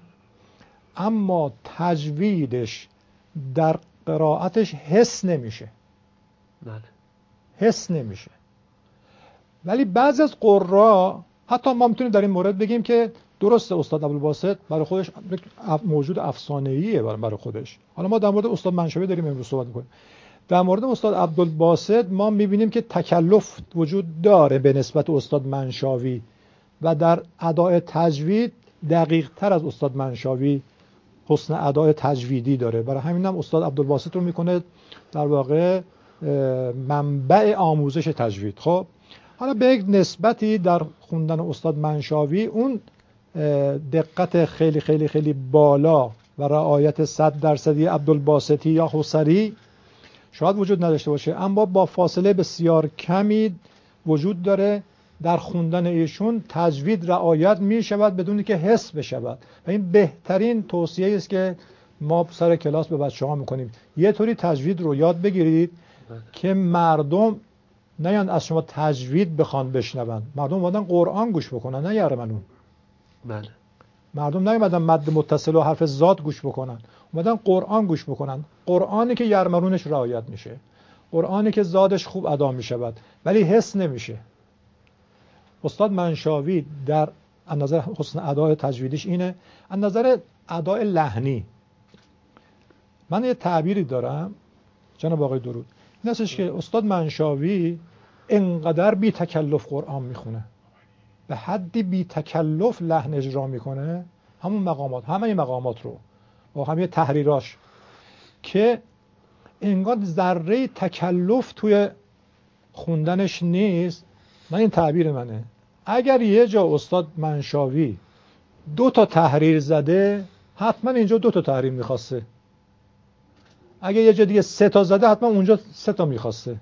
اما تجویدش در قرائتش حس نمیشه. بله. حس نمیشه. ولی بعضی از قرا، حتی ما میتونیم در این مورد بگیم که درسته استاد عبدالباسط برای خودش موجود افسانه‌ایه برای خودش. حالا ما در مورد استاد منشاوی داریم امروز صحبت می‌کنیم. در مورد استاد عبدالباسط ما می‌بینیم که تکلف وجود داره به نسبت استاد منشاوی و در اداء تجوید دقیق‌تر از استاد منشاوی حسن اداء تجویدی داره. برای همین هم استاد عبدالباسط رو میکنه در واقع منبع آموزش تجوید. خب حالا به یک نسبتی در خوندن استاد منشاوی اون دقت خیلی خیلی خیلی بالا و رعایت 100% عبدالباسطی یا حسری شاید وجود نداشته باشه، اما با فاصله بسیار کمی وجود داره. در خوندن ایشون تجوید رعایت می شود بدون که حس بشود و این بهترین توصیه است که ما سر کلاس به بچه‌ها میکنیم. یه طوری تجوید رو یاد بگیرید که مردم نیان از شما تجوید بخوان بشنون، مردم اومدن قرآن گوش بکنن نه یرمنون. بله. مردم نیومدن مد متصل و حرف زاد گوش بکنن، اومدن قرآن گوش بکنن. قرآنی که یرمنونش رعایت میشه، قرآنی که زادش خوب ادا میشود ولی حس نمیشه. استاد منشاوی در از نظر حسن اداء تجویدیش اینه. از نظر اداء لحنی من یه تعبیری دارم جناب آقای درود، این هستش که استاد منشاوی انقدر بی تکلف قرآن میخونه، به حدی بی تکلف لحن اجرا میکنه، همون مقامات، همه این مقامات رو با همه تحریراش، که انگار ذره تکلف توی خوندنش نیست. من این تعبیر منه. اگر یه جا استاد منشاوی 2 تا تحریر زده، حتما اینجا 2 تا تحریر میخواسته. اگر یه جا دیگه 3 تا زده، حتما اونجا 3 تا میخواسته.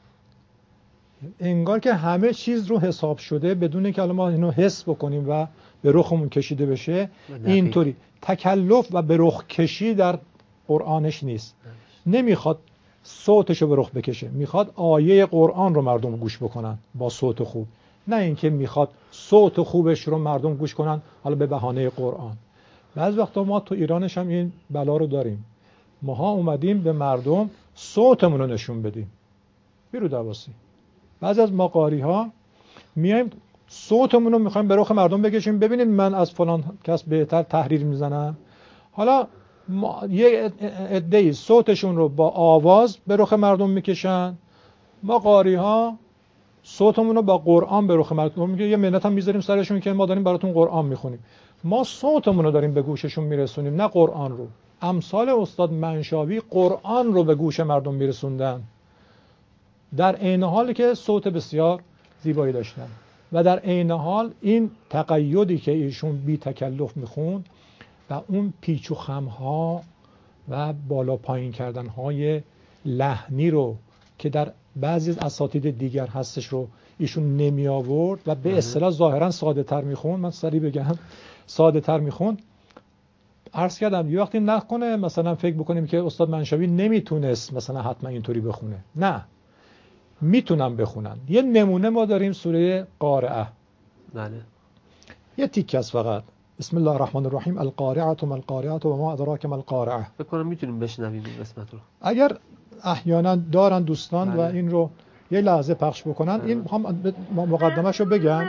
انگار که همه چیز رو حساب شده بدون که حالا ما اینو حس بکنیم و به رخمون کشیده بشه. اینطوری تکلف و به رخ کشی در قرآنش نیست. نمیخواد صوتشو به رخ بکشه، میخواد آیه قرآن رو مردم گوش بکنن با صوت خوب، نه اینکه میخواد صوت خوبش رو مردم گوش کنن حالا به بهانه قرآن. بعضی وقتا ما تو ایرانش هم این بلا رو داریم. ماها اومدیم به مردم صوتمون رو نشون بدیم. بیرو دواسی. بعضی از ما قاری ها میایم صوتمون رو میخوایم به رخ مردم بکشیم، ببینید من از فلان کس بهتر تحریر میزنم. حالا یه عده‌ای صوتشون رو با آواز به رخ مردم میکشن، ما قاری ها صوتمون رو با قرآن به رخ مردم میکشیم. یه منت هم میذاریم سرشون که ما داریم براتون قرآن میخونیم. ما صوتمون رو داریم به گوششون میرسونیم، نه قرآن رو. امثال استاد منشاوی قرآن رو به گوش مردم میرسوندن، در عین حالی که صوت بسیار زیبایی داشتن و در عین حال این تقیدی که ایشون بی تکلف میخوند و اون پیچ و خم‌ها و بالا پایین کردن‌های لحنی رو که در بعضی از اساتید دیگر هستش رو ایشون نمی آورد و به اصطلاح ظاهرا ساده تر میخوند. من سریع بگم ساده تر میخوند. عرض کردم یه وقتی نکنه مثلا فکر بکنیم که استاد منشاوی نمیتونست مثلا حتما اینطوری بخونه. نه، میتونم بخونن. یه نمونه ما داریم سوره قارعه. بله. یه تیکه است فقط. بسم الله الرحمن الرحیم. القارعه ما القارعه و ما ادراک ما القارعه. فکر کنم میتونیم بشنویم این قسمت رو. اگر احیانا دارن دوستان بله. و این رو یه لحظه پخش بکنن. این میخوام مقدمه‌شو بگم.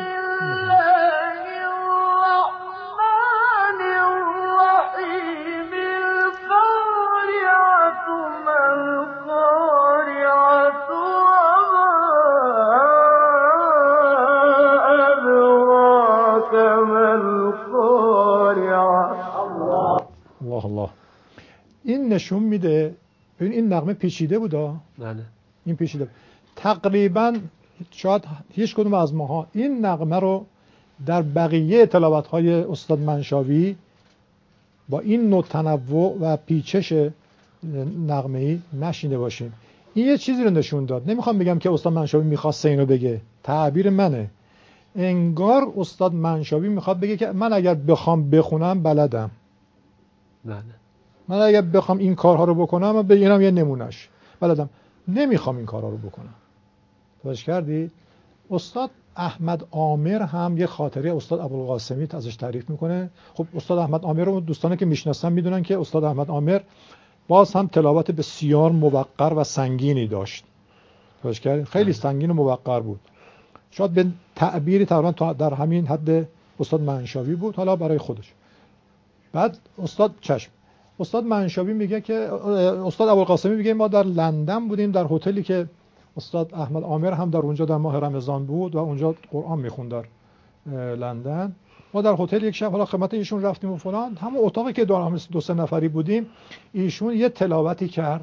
الله الله. این نشون میده این نغمه پیچیده بودا. بله. این پیچیده تقریبا شاید هیچ کدوم از ماها این نغمه رو در بقیه تلاوت‌های استاد منشاوی با این نوع تنوع و پیچش نغمه‌ای نشینده باشیم. این یه چیزی رو نشون داد. نمیخوام بگم که استاد منشاوی میخواسته اینو بگه، تعبیر منه. انگار استاد منشاوی میخواد بگه که من اگر بخوام بخونم بلدم. بله. من اگر بخوام این کارها رو بکنم بگیرم یه نمونهش بلدم. نمیخوام این کارها رو بکنم. توجه کردی؟ استاد احمد عامر هم یه خاطره استاد ابوالقاسمی ازش تعریف میکنه. خب استاد احمد عامر رو دوستانی که میشناسن میدونن که استاد احمد عامر باز هم تلاوت بسیار موقر و سنگینی داشت. توجه کردی؟ خیلی سنگین و موقر بود. شاید به تعبیری تقریبا در همین حد استاد منشاوی بود، حالا برای خودش. بعد استاد منشاوی میگه که استاد ابوالقاسمی میگه ما در لندن بودیم، در هتلی که استاد احمد عامر هم در اونجا در ماه رمضان بود و اونجا قرآن میخوند در لندن. ما در هتل یک شب حالا خدمت ایشون رفتیم و فلان، همون اتاقی که دو سه نفری بودیم، ایشون یه تلاوتی کرد.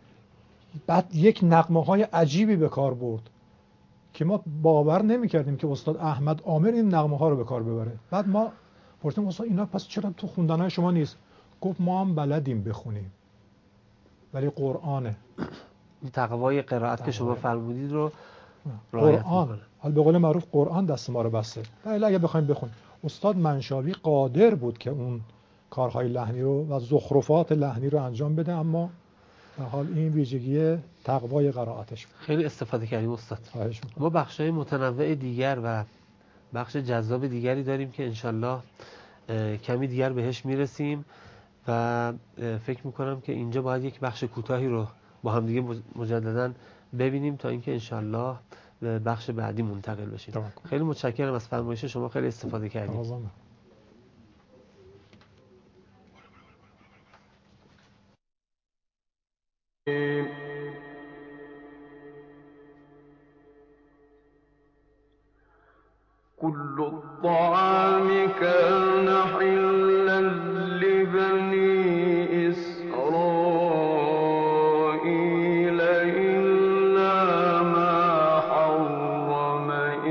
بعد یک نغمه‌های عجیبی به کار برد که ما باور نمی‌کردیم که استاد احمد عامر این نغمه‌ها رو به کار ببره. بعد ما پرسیدیم استاد اینا پس چرا تو خوندن‌های شما نیست؟ گفت ما هم بلدیم بخونیم ولی قرآنه. تقوای قرائت که شما فرمودید رو قرآن، حالا به قول معروف قرآن دست ما رو بسته. ولی اگه بخوایم بخونیم، استاد منشاوی قادر بود که اون کارهای لحنی رو و زخرفات لحنی رو انجام بده، اما در حال این ویژگی تقوای قرائتش بود. خیلی استفاده کردیم استاد. ما بخشای متنوع دیگر و بخش جذاب دیگری داریم که انشالله کمی دیگر بهش میرسیم و فکر میکنم که اینجا باید یک بخش کوتاهی رو با هم دیگه مجددا ببینیم تا اینکه انشالله به بخش بعدی منتقل بشیم. خیلی متشکرم از فرمایش شما، خیلی استفاده کردیم. كل الطعام كان حلا لبني إسرائيل إلا ما حرم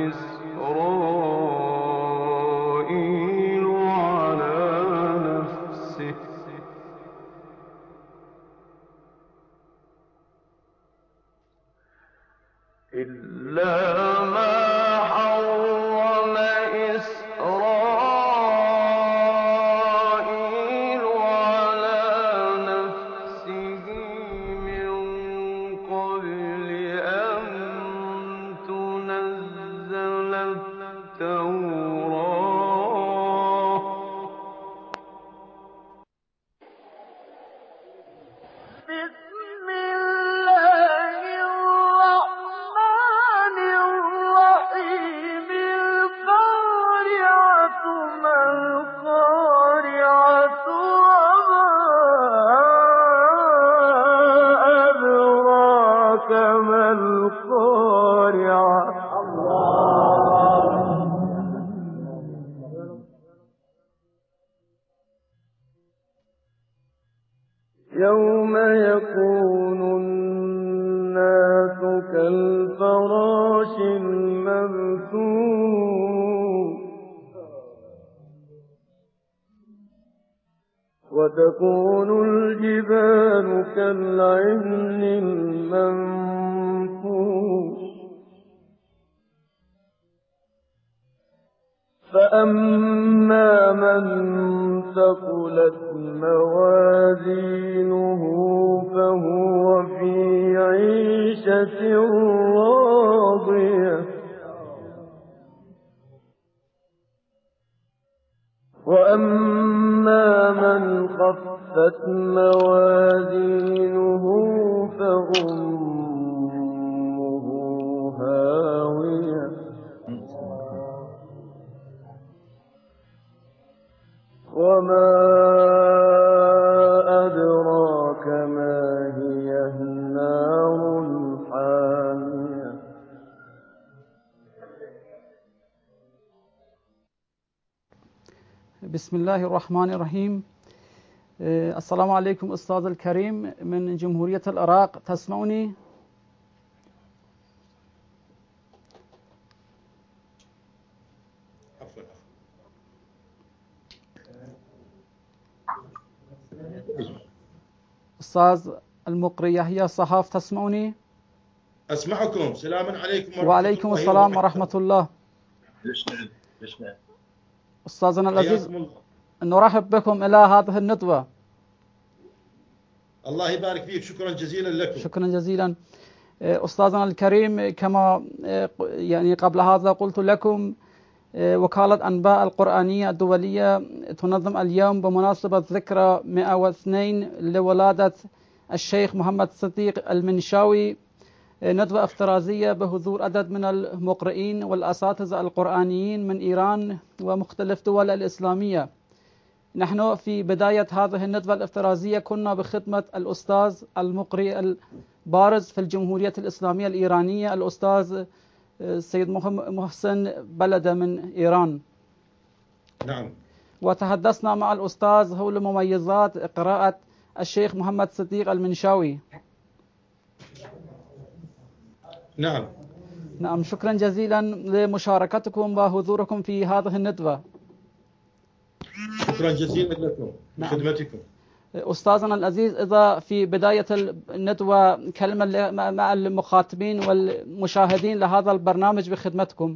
إسرائيل على نفسه من قبل أن تنزل التوراة بسم الله الرحمن الرحيم القارعة ما القارعة وما أدراك ما القارعة يوم يكون الناس كالفراش المبثوث وتكون الجبال كالعهن المنفوش فأما من ثقلت موازينه فهو في عيشة راضية وأما من خفت موازينه فأمه هاوية وما أدراك ما هي نار حامية بسم الله الرحمن الرحيم. السلام عليكم أستاذ الكريم من جمهورية العراق، تسمعني؟ أستاذ المقري يحيى الصحاف، تسمعني؟ أسمعكم. سلام عليكم ورحمة وعليكم الله السلام ورحمة الله. أستاذنا العزيز، نرحب بكم إلى هذه الندوة. الله يبارك فيك، شكرا جزيلا لكم. شكرا جزيلا. أستاذنا الكريم، كما يعني قبل هذا قلت لكم، وكالة أنباء القرآنية الدولية تنظم اليوم بمناسبة ذكرى 102 لولادة الشيخ محمد صديق المنشاوي ندوة افترازية بحضور عدد من المقرئين والأساتذة القرآنيين من إيران ومختلف دول الإسلامية. نحن في بداية هذه الندوة الافترازية كنا بخدمة الأستاذ المقرئ البارز في الجمهورية الإسلامية الإيرانية، الأستاذ سيد محسن بلدة من إيران. نعم. وتحدثنا مع الأستاذ حول مميزات قراءة الشيخ محمد صديق المنشاوي. نعم. نعم، شكرا جزيلا لمشاركتكم وحضوركم في هذه الندوة. شكرا جزيلا لكم بخدمتكم. أستاذنا العزيز، إذا في بداية الندوة كلمة مع المخاطبين والمشاهدين لهذا البرنامج بخدمتكم.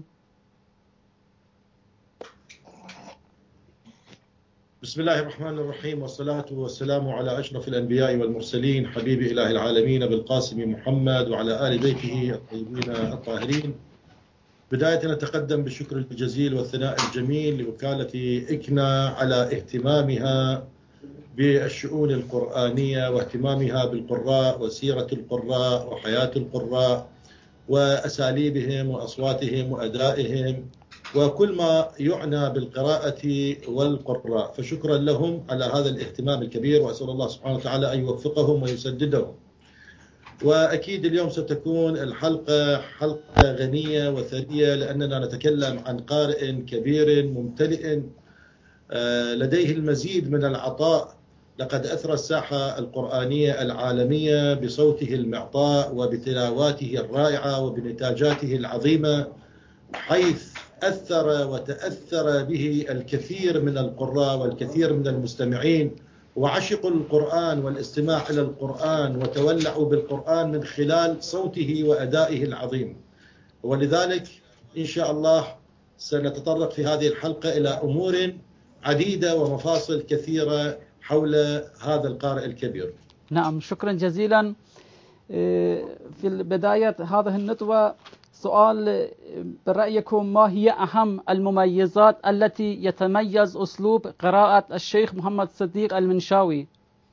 بسم الله الرحمن الرحيم، والصلاة والسلام على أشرف الأنبياء والمرسلين، حبيب إله العالمين بالقاسم محمد وعلى آل بيته الطيبين الطاهرين. بداية نتقدم بالشكر الجزيل والثناء الجميل لوكالة إكنا على اهتمامها بالشؤون القرآنية واهتمامها بالقراء وسيرة القراء وحياة القراء وأساليبهم وأصواتهم وأدائهم وكل ما يعنى بالقراءة والقراء، فشكرا لهم على هذا الاهتمام الكبير، وأسأل الله سبحانه وتعالى أن يوفقهم ويسددهم. وأكيد اليوم ستكون الحلقة حلقة غنية وثرية، لأننا نتكلم عن قارئ كبير ممتلئ لديه المزيد من العطاء. لقد أثرى الساحة القرآنية العالمية بصوته المعطاء وبتلاواته الرائعة وبنتاجاته العظيمة، حيث أثر وتأثر به الكثير من القراء والكثير من المستمعين، وعشقوا القرآن والاستماع إلى القرآن وتولعوا بالقرآن من خلال صوته وأدائه العظيم. ولذلك إن شاء الله سنتطرق في هذه الحلقة إلى أمور عديدة ومفاصل كثيرة حول هذا القارئ الكبير. نعم، شكرا جزيلا. في بداية هذه الندوة سؤال برأيكم: ما هي أهم المميزات التي يتميز أسلوب قراءة الشيخ محمد صديق المنشاوي؟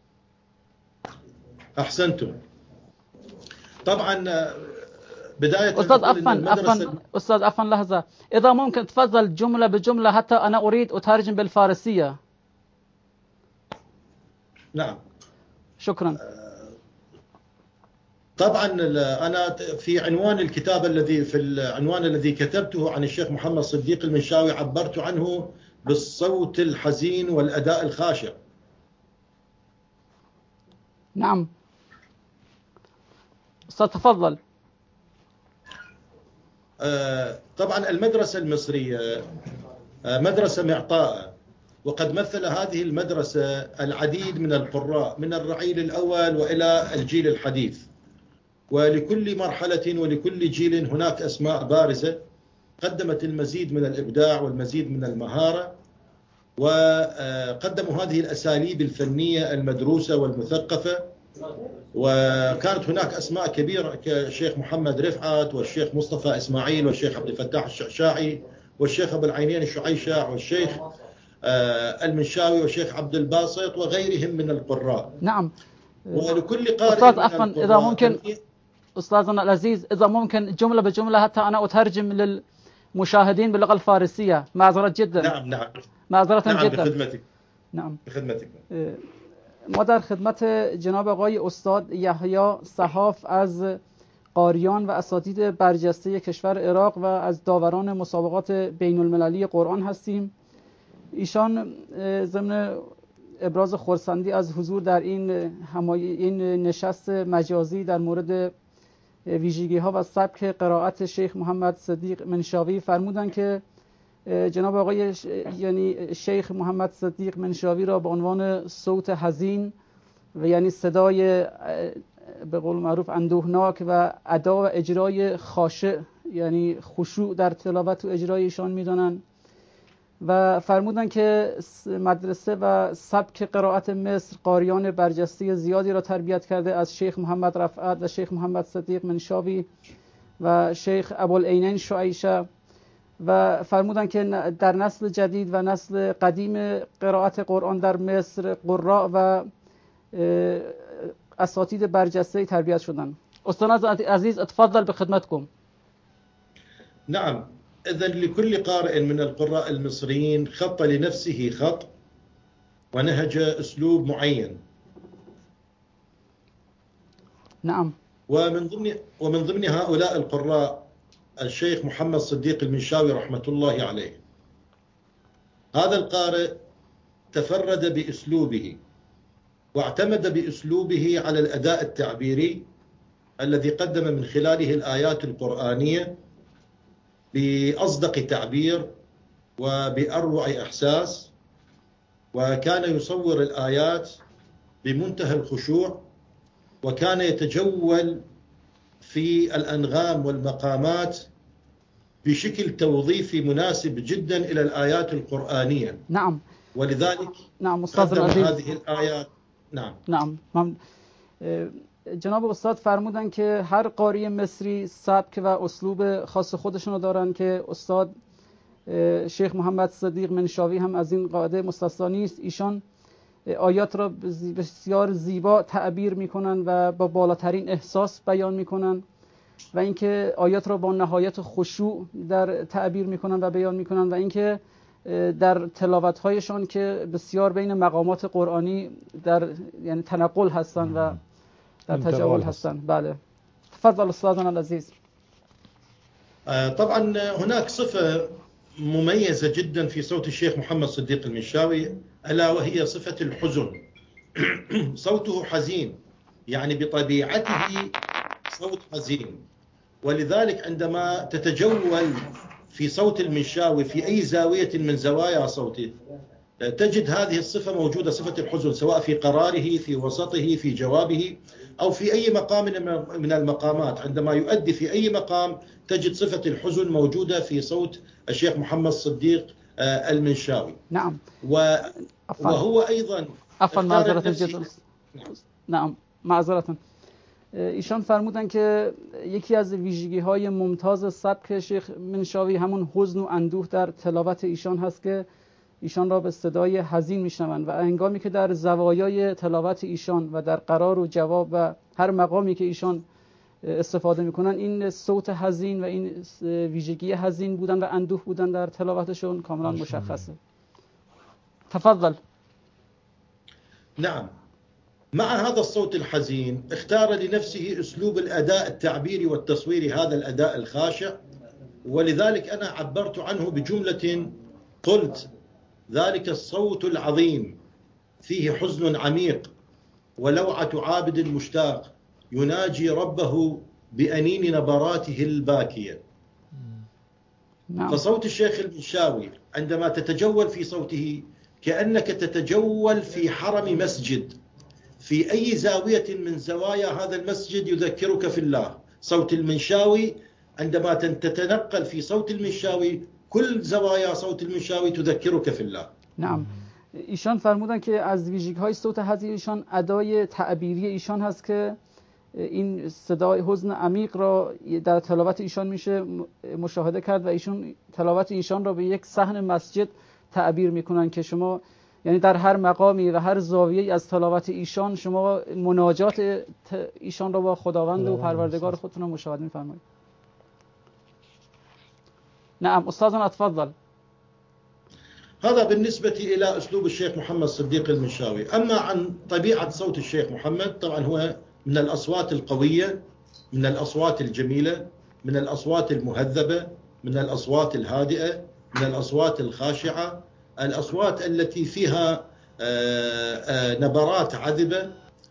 أحسنتم. طبعا بداية أستاذ عفوا لحظة، إذا ممكن تفضل جملة بجملة، حتى أنا أريد أترجم بالفارسية. نعم شكرا. طبعا أنا في عنوان الكتاب العنوان الذي كتبته عن الشيخ محمد صديق المنشاوي عبرت عنه بالصوت الحزين والأداء الخاشع. نعم ستفضل. طبعا المدرسة المصرية مدرسة معطاءة، وقد مثل هذه المدرسة العديد من القراء من الرعيل الأول وإلى الجيل الحديث، ولكل مرحلة ولكل جيل هناك أسماء بارزة قدمت المزيد من الإبداع والمزيد من المهارة، وقدموا هذه الأساليب الفنية المدروسة والمثقفة. وكانت هناك أسماء كبيرة كالشيخ محمد رفعت والشيخ مصطفى إسماعيل والشيخ عبد الفتاح الشعشاعي والشيخ أبو العينين الشعيشع والشيخ المنشاوي والشيخ عبد الباسط وغيرهم من القراء. نعم. ولكل قارئ أستاذ عفوا إذا ممكن أستاذنا العزيز، إذا ممكن جملة بجملة حتى أنا أترجم للمشاهدين باللغة الفارسية. معذرة جدا. نعم معذرة نعم جدا. بخدمتك. نعم بخدمتك. ما در خدمت جناب آقای استاد یحیی صحاف از قاریان و اساتید برجسته کشور عراق و از داوران مسابقات بین المللی قرآن هستیم. ایشان ضمن ابراز خرسندی از حضور در این نشست مجازی در مورد ویژگی ها و سبک قرائت شیخ محمد صدیق منشاوی فرمودند که جناب آقای یعنی شیخ محمد صدیق منشاوی را به عنوان صوت حزین و یعنی صدای به قول معروف اندوهناک و ادا و اجرای خاشع یعنی خشوع در تلاوت و اجرای ایشان میدانند و فرمودند که مدرسه و سبک قرائت مصر قاریان برجسته زیادی را تربیت کرده، از شیخ محمد رفعت و شیخ محمد صدیق منشاوی و شیخ ابوالعینین شعیشه، و فرمودند که در نسل جدید و نسل قدیم قرائت قرآن در مصر قراء و اساتید برجسته تربیت شدند. استاذ عزیز اتفضل بخدمتكم. نعم، إذن لكل قارئ من القراء المصريين خط لنفسه خط ونهج أسلوب معين. نعم. ومن ضمن هؤلاء القراء الشيخ محمد صديق المنشاوي رحمة الله عليه. هذا القارئ تفرد بأسلوبه واعتمد بأسلوبه على الأداء التعبيري الذي قدم من خلاله الآيات القرآنية بأصدق تعبير وبأروع إحساس، وكان يصور الآيات بمنتهى الخشوع، وكان يتجول في الأنغام والمقامات بشكل توظيفي مناسب جدا إلى الآيات القرآنية. نعم. ولذلك نعم قدم هذه الآيات. نعم. جناب استاد فرمودن که هر قاری مصری سبک و اسلوب خاص خودشونو دارن که استاد شیخ محمد صدیق منشاوی هم از این قاعده مستثنا نیست. ایشان آیات را بسیار زیبا تعبیر میکنن و با بالاترین احساس بیان میکنن و اینکه آیات را با نهایت خشوع در تعبیر میکنن و بیان میکنن و اینکه در تلاوت‌هایشان که بسیار بین مقامات قرآنی در یعنی تنقل هستن و در تجول هستن. بله تفضل استاذنا العزيز. طبعا هناك صفة مميزة جدا في صوت الشيخ محمد صديق المنشاوي، ألا وهي صفة الحزن. صوته حزين، يعني بطبيعته صوت حزين، ولذلك عندما تتجول في صوت المنشاوي في أي زاوية من زوايا صوته تجد هذه الصفة موجودة، صفة الحزن، سواء في قراره، في وسطه، في جوابه، أو في أي مقام من المقامات. عندما يؤدي في أي مقام تجد صفة الحزن موجودة في صوت الشيخ محمد صديق المنشاوي. نعم. وهو أيضا معذرة جدا. نعم معذرة. ایشان فرمودن که یکی از ویژگی‌های ممتاز سبک شیخ منشاوی همون حزن و اندوه در تلاوت ایشان هست که ایشان را به صدای حزین میشنوند و هنگامی که در زوایای تلاوت ایشان و در قرار و جواب و هر مقامی که ایشان استفاده میکنن این صوت حزین و این ویژگی حزین بودن و اندوه بودن در تلاوتشون کاملا مشخصه. تفضل. نعم. مع هذا الصوت الحزين اختار لنفسه أسلوب الأداء التعبيري والتصويري، هذا الأداء الخاشع، ولذلك أنا عبرت عنه بجملة قلت: ذلك الصوت العظيم فيه حزن عميق ولوعة عابد مشتاق يناجي ربه بأنين نبراته الباكية. فصوت الشيخ المنشاوي عندما تتجول في صوته كأنك تتجول في حرم مسجد، في أي زاوية من زوايا هذا المسجد يذكرك في الله. صوت المنشاوي عندما تتنقل في صوت المنشاوي كل زوايا صوت المنشاوي تذكرك في الله. نعم. ایشان فرمودن که از ویژگی‌های صوت حزین ایشان ادای تعبیری ایشان هست که این صدای حزن عمیق را در تلاوت ایشان میشه مشاهده کرد و ایشون تلاوت ایشان را به یک صحن مسجد تعبیر میکنن که شما یعنی در هر مقامی و هر زاویه‌ای از تلاوت ایشان شما مناجات ایشان را با خداوند و پروردگار خودتون رو مشاهده می‌فرمایید. نعم استاذنا تفضل. هذا بالنسبة إلى أسلوب الشيخ محمد صديق المنشاوي. أما عن طبيعة صوت الشيخ محمد، طبعا هو من الأصوات القوية، من الأصوات الجميلة، من الأصوات المهذبة، من الأصوات الهادئة، من الأصوات الخاشعة، الأصوات التي فيها نبرات عذبة،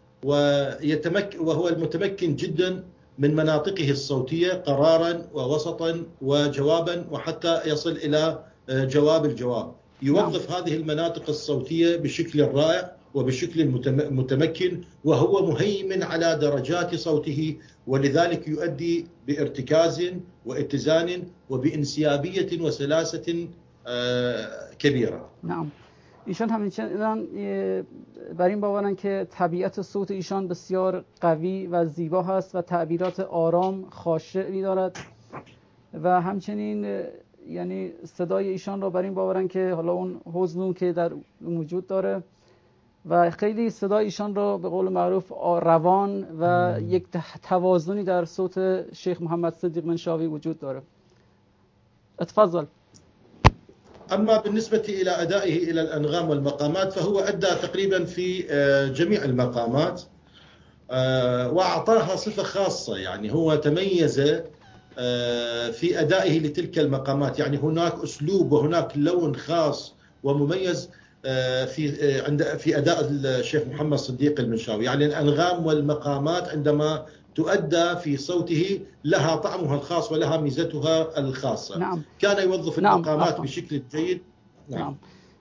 وهو المتمكن جدا من مناطقه الصوتية قرارا ووسطا وجوابا وحتى يصل إلى جواب الجواب. يوظف هذه المناطق الصوتية بشكل رائع وبشكل متمكن، وهو مهيمن على درجات صوته، ولذلك يؤدي بارتكاز واتزان وبانسيابية وسلاسة كبيرة. نعم. ایشان همچنان بر این باورن که طبیعت صوت ایشان بسیار قوی و زیبا هست و تعبیرات آرام خاشعی دارد و همچنین یعنی صدای ایشان را بر این باورن که حالا اون حزن که در وجود داره و خیلی صدای ایشان را به قول معروف روان و یک توازنی در صوت شیخ محمد صدیق منشاوی وجود داره. اتفضل. أما بالنسبة إلى أدائه إلى الأنغام والمقامات فهو أدى تقريبا في جميع المقامات وأعطاها صفة خاصة، يعني هو تميز في أدائه لتلك المقامات، يعني هناك أسلوب وهناك لون خاص ومميز في أداء الشيخ محمد صديق المنشاوي. يعني الأنغام والمقامات عندما تؤدى في صوته لها طعمها الخاص ولها ميزتها الخاصة. نعم. كان يوظف المقامات بشكل جيد. نعم.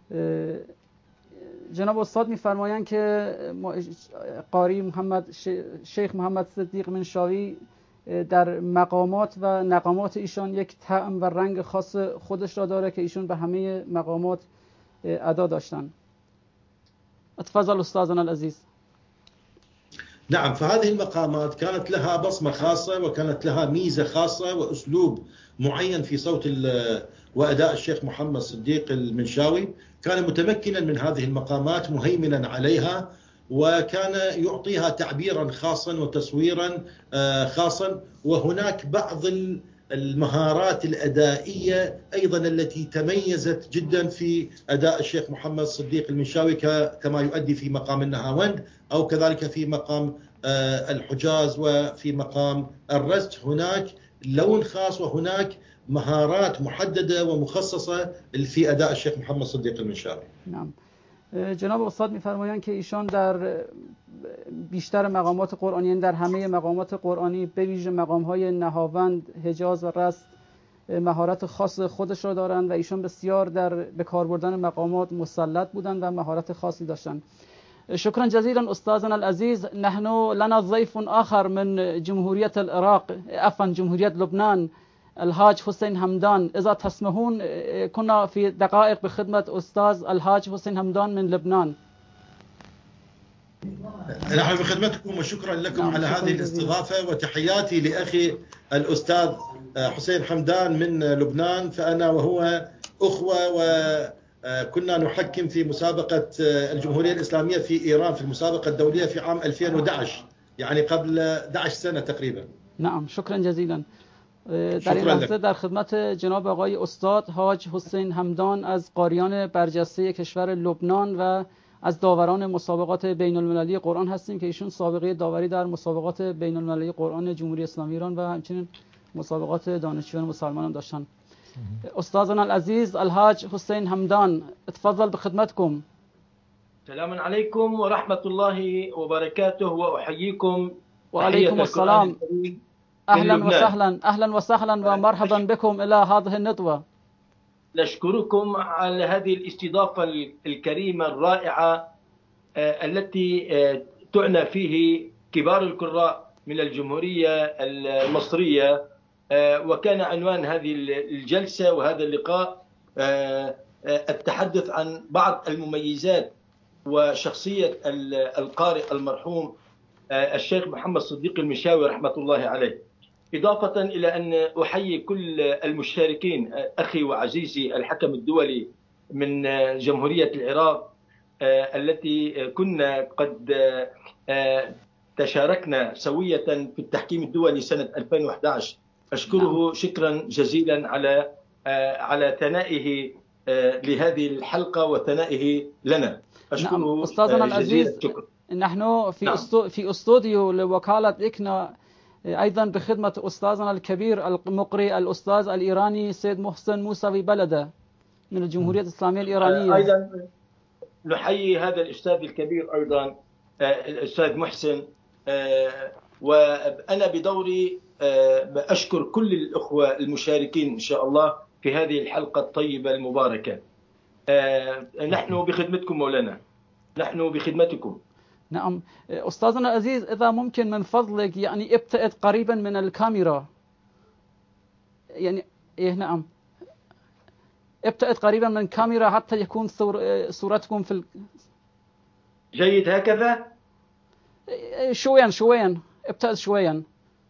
جناب استاد می‌فرمایند که قاری شیخ محمد صدیق منشاوی در مقامات و نغمات ایشان یک طعم و رنگ خاص خودش را داره که ایشون به همه مقامات ادا داشتن. اتفضل استاذنا العزيز. نعم. فهذه المقامات كانت لها بصمة خاصة وكانت لها ميزة خاصة وأسلوب معين في صوت وأداء الشيخ محمد صديق المنشاوي. كان متمكنا من هذه المقامات، مهيمنا عليها، وكان يعطيها تعبيرا خاصا وتصويرا خاصا. وهناك بعض المهارات الأدائية أيضا التي تميزت جدا في أداء الشيخ محمد صديق المنشاوي كما يؤدي في مقام النهاوند أو كذلك في مقام الحجاز وفي مقام الرزج. هناك لون خاص وهناك مهارات محددة ومخصصة في أداء الشيخ محمد صدیق المنشاوی. نعم. جناب استاد می‌فرمایند که ایشان در بیشتر مقامات قرآنی، یعنی در همه مقامات قرآنی به ویژه مقام‌های نهاوند، حجاز و رست مهارت خاص خودش را دارند و ایشان بسیار در به کار بردن مقامات مسلط بودند و مهارت خاصی داشتند. شكرا جزيلا أستاذنا العزيز. نحن لنا ضيف آخر من جمهورية العراق، عفوا جمهورية لبنان، الحاج حسين همدان. إذا تسمحون كنا في دقائق بخدمة أستاذ الحاج حسين همدان من لبنان. نحن بخدمتكم وشكرا لكم على هذه الاستضافة، وتحياتي لأخي الأستاذ حسين حمدان من لبنان. فأنا وهو أخوة وكنا نحكم في مسابقة الجمهورية الإسلامية في إيران في المسابقة الدولية في عام 2011، يعني قبل 11 سنة تقريبا. نعم شكرا جزيلا. در این لحظه در خدمت جناب آقای استاد حاج حسین همدان از قاریان برجسته کشور لبنان و از داوران مسابقات بین المللی قرآن هستیم که ایشون سابقه داوری در مسابقات بین المللی قرآن جمهوری اسلامی ایران و همچنین مسابقات دانشجویان مسلمان داشتن. استاذنا العزيز الحاج حسين همدان، اتفضل بخدمتكم. السلام عليكم ورحمة الله وبركاته، وأحييكم. وعليكم السلام. أهلا وسهلا ومرحبا بكم إلى هذه الندوة. نشكركم على هذه الاستضافة الكريمة الرائعة التي تعنى فيه كبار القراء من الجمهورية المصرية، وكان عنوان هذه الجلسة وهذا اللقاء التحدث عن بعض المميزات وشخصية القارئ المرحوم الشيخ محمد صديق المنشاوي رحمة الله عليه، إضافة إلى أن أحيي كل المشاركين، أخي وعزيزي الحكم الدولي من جمهورية العراق التي كنا قد تشاركنا سوية في التحكيم الدولي سنة 2011. أشكره شكرا جزيلا على ثنائه لهذه الحلقة وثنائه لنا. أشكره أستاذنا العزيز، نحن في استوديو لوكالة إكنا أيضا بخدمة أستاذنا الكبير المقرئ الأستاذ الإيراني سيد محسن موسوي بلده من الجمهورية الإسلامية الإيرانية. أيضا نحيي هذا الأستاذ الكبير أيضا الأستاذ محسن، وأنا بدوري أشكر كل الأخوة المشاركين إن شاء الله في هذه الحلقة الطيبة المباركة. نحن بخدمتكم مولانا، نحن بخدمتكم. نعم أستاذنا العزيز، إذا ممكن من فضلك يعني ابتعد قريبا من الكاميرا، يعني نعم ابتعد قريبا من الكاميرا حتى يكون صورتكم في جيد هكذا. شويا ابتعد شويا.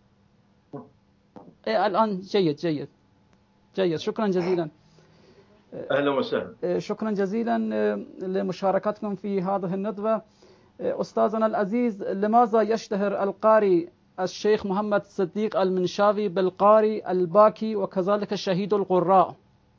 الآن جيد. شكرا جزيلا. أهلا وسهلا. شكرا جزيلا لمشاركتكم في هذه الندوة. أستاذنا العزيز، لماذا يشتهر القارئ الشيخ محمد صديق المنشاوي بالقارئ الباكي وكذلك شهيد القراء؟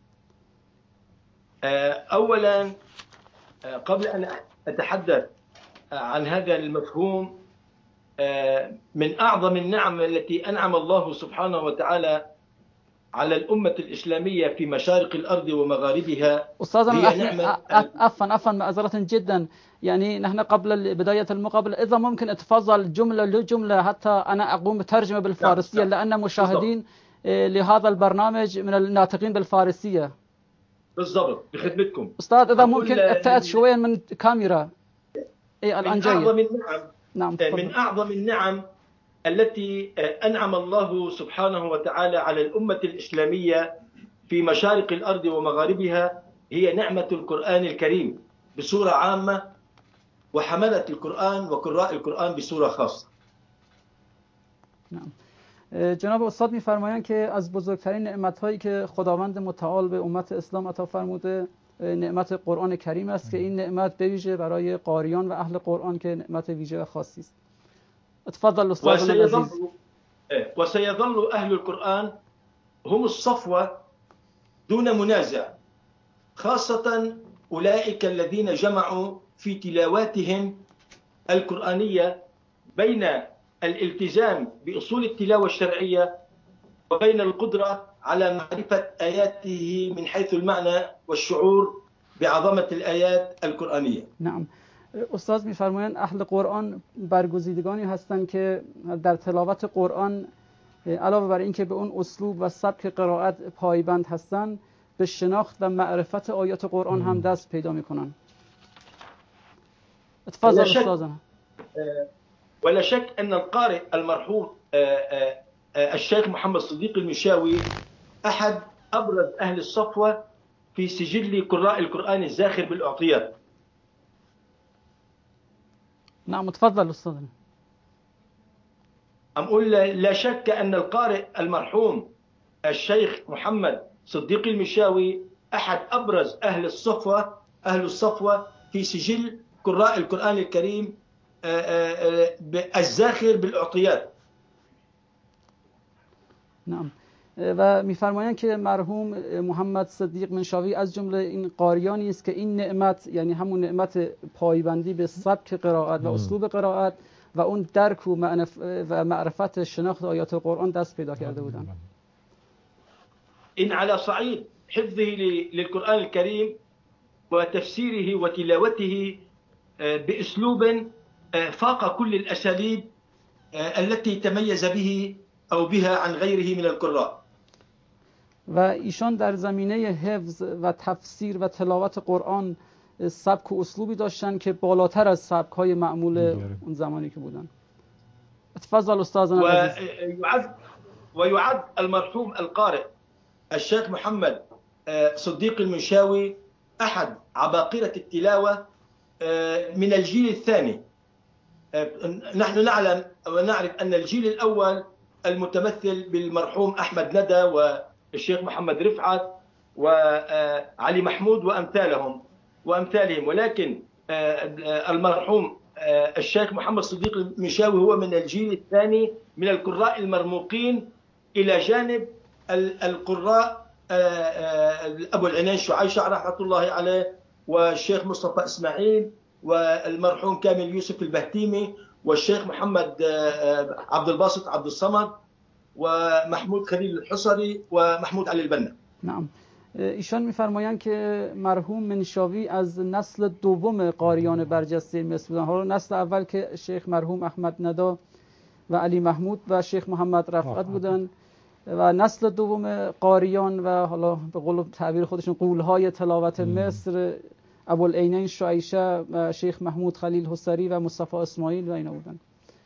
أولا قبل أن أتحدث عن هذا المفهوم، من أعظم النعم التي أنعم الله سبحانه وتعالى على الأمة الإسلامية في مشارق الأرض ومغاربها أستاذنا عفوا معذرة جدا، يعني نحن قبل بداية المقابلة إذا ممكن اتفضل جملة لجملة حتى أنا أقوم بترجمة بالفارسية، لأن مشاهدين لهذا البرنامج من الناطقين بالفارسية. بالضبط بخدمتكم أستاذ، إذا ممكن ابتعد شوية من الكاميرا. الآن جيد. من أعظم النعم التي أنعم الله سبحانه وتعالى على الأمة الإسلامية في مشارق الأرض ومغاربها هي نعمة القرآن الكريم بصورة عامة، وحملة القرآن وقراء القرآن بصورة خاصة. نعم. جناب استاد می‌فرمایند که از بزرگترین نعمت‌هایی که خداوند متعال به امت اسلام عطا فرموده نعمت قرآن کریم است که این نعمت به ویژه برای قاریان و اهل قرآن که نعمت ویژه و خاصی است. اتفضل استاذنا العزيز. وسيظل أهل القرآن هم الصفوة دون منازع، خاصة أولئك الذين جمعوا في تلاواتهم القرآنية بين الالتزام بأصول التلاوة الشرعية وبين القدرة على معرفة آياته من حيث المعنى والشعور بعظمة الآيات القرآنية. نعم. استاد می‌فرمایند اهل قرآن برگزیدگانی هستند که در تلاوت قرآن علاوه بر اینکه به اون اسلوب و سبک قرائت پایبند هستند، به شناخت و معرفت آیات قرآن هم دست پیدا می‌کنند. تفضل استاذنا. ولا شك أن القارئ المرحوم الشيخ محمد صديق المنشاوي أحد أبرز أهل الصفوة في سجل قراء القرآن الزاخر بالأعطيات. نعم تفضل أستاذنا. أقول لا شك أن القارئ المرحوم الشيخ محمد صديق المنشاوي أحد أبرز أهل الصفوة في سجل قراء القرآن الكريم الزاخر بالأعطيات. نعم. و می‌فرمایند که مرحوم محمد صدیق منشاوی از جمله این قاریانی است که این نعمت، یعنی همون نعمت پایبندی به سبک قرائت و اسلوب قرائت و اون درک و معرفت شناخت آیات قرآن دست پیدا کرده بودند. إن على صعيد حفظه للقرآن الكريم وتفسيره وتلاوته بأسلوب فاق كل الأساليب التي تميز به أو بها عن غيره من القراء. و ایشان در زمینه حفظ و تفسیر و تلاوت قرآن سبک و اسلوبی داشتن که بالاتر از سبک‌های معمول اون زمانی که بودن. تفضل استاذنا. ويعد المرحوم القارئ الشيخ محمد صديق المنشاوي أحد عباقرة التلاوة من الجيل الثاني. نحن نعلم ونعرف أن الجيل الأول المتمثل بالمرحوم أحمد ندى والشيخ محمد رفعت وعلي محمود وأمثالهم، ولكن المرحوم الشيخ محمد صديق المنشاوي هو من الجيل الثاني من القراء المرموقين، إلى جانب القراء أبو العنين شعيشة رحمة الله عليه، والشيخ مصطفى إسماعيل، والمرحوم كامل يوسف البهتيمي، والشيخ محمد عبد الباسط عبد الصمد، ومحمود خليل الحصري، ومحمود علي البنا. نعم. ایشان می‌فرمایند که مرحوم منشاوی از نسل دوم قاریان برجسته مصر بودند. حالا نسل اول که شیخ مرحوم احمد ندا و علی محمود و شیخ محمد رفعت بودند و نسل دوم قاریان و حالا به قول تعبیر خودشون غول‌های تلاوت مصر ابوالعینین شعیشه و شیخ محمود خلیل حصری و مصطفی اسماعیل و اینا بودن.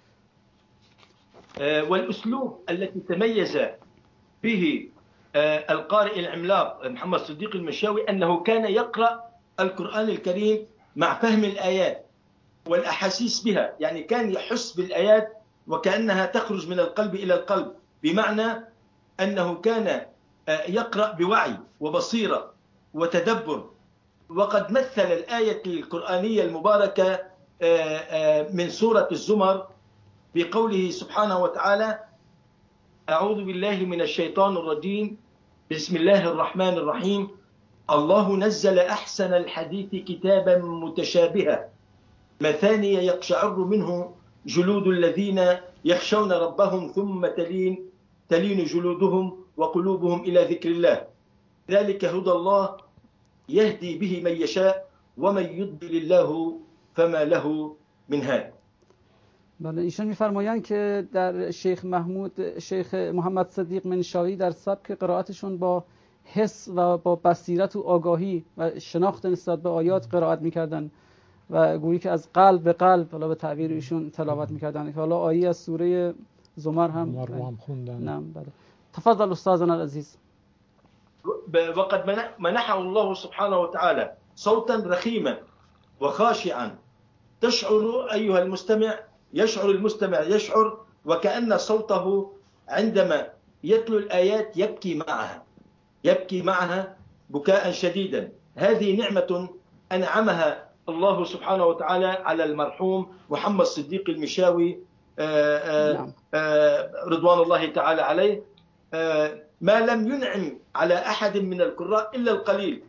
والأسلوب الذي تميز به القارئ العملاق محمد صديق المنشاوي أنه كان يقرأ القرآن الكريم مع فهم الآيات والأحاسيس بها، يعني كان يحس بالآيات وكأنها تخرج من القلب إلى القلب، بمعنى أنه كان يقرأ بوعي وبصيرة وتدبر. وقد مثل الآية القرآنية المباركة من سورة الزمر بقوله سبحانه وتعالى: أعوذ بالله من الشيطان الرجيم، بسم الله الرحمن الرحيم، الله نزل أحسن الحديث كتابا متشابها مثانية يقشعر منه جلود الذين يخشون ربهم ثم تلين جلودهم وقلوبهم إلى ذكر الله، ذلك هدى الله يهدي به من يشاء ومن يضلل الله فما له من هاد. بله، ایشان می‌فرمایند که در شیخ محمد صدیق منشاوی در سبک قرائتشون با حس و با بصیرت و آگاهی و شناخت نسبت به آیات قرائت می‌کردن و گویی که از قلب به قلب، حالا به تعبیر ایشون، تلاوت می‌کردن. حالا آیه از سوره زمر هم خوندن. نعم بله. تفضل استاذنا العزيز. وقد منحه الله سبحانه وتعالى صوتا رخيما وخاشعا تشعر أيها المستمع، يشعر المستمع وكأن صوته عندما يتلو الآيات يبكي معها بكاء شديدا. هذه نعمة أنعمها الله سبحانه وتعالى على المرحوم محمد صديق المنشاوي رضوان الله تعالى عليه. ما لم ينعم على أحد من القراء إلا القليل.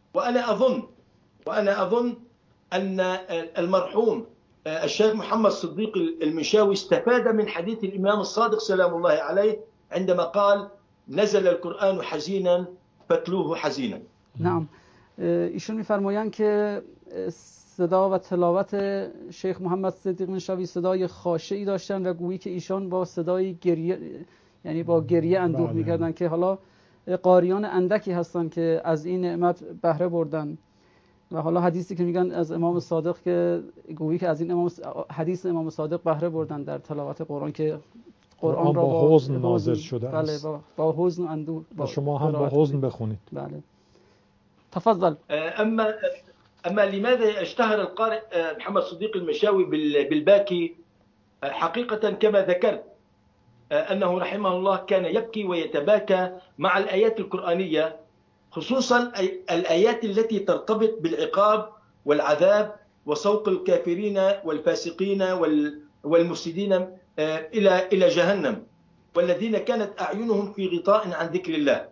وأنا أظن أن المرحوم الشيخ محمد صديق المنشاوي استفاد من حديث الإمام الصادق سلام الله عليه عندما قال: نزل القرآن حزینا فتلوه حزینا. نعم. ایشون میفرمایند که صدا و تلاوت شیخ محمد صدیق منشاوی صدای خاشعی داشتن و گویی که ایشان با صدای گریه، یعنی با گریه اندوه میکردن که حالا قاریان اندکی هستن که از این نعمت بهره بردن. و حالا حدیثی که میگن از امام صادق که گویی که از این حدیث امام صادق بهره بردن در تلاوت قرآن که قرآن را با حزن نازل شده است. بله، با حزن اندوه. و شما هم با حزن بخونید. بله. تفضل. أما لماذا اشتهر القارئ محمد صديق المنشاوي بالباكي؟ حقيقة كما ذكرت أنه رحمه الله كان يبكي ويتباكى مع الآيات القرآنية، خصوصا الآيات التي ترتبط بالعقاب والعذاب وسوق الكافرين والفاسقين والمفسدين إلى جهنم، والذين كانت أعينهم في غطاء عن ذكر الله.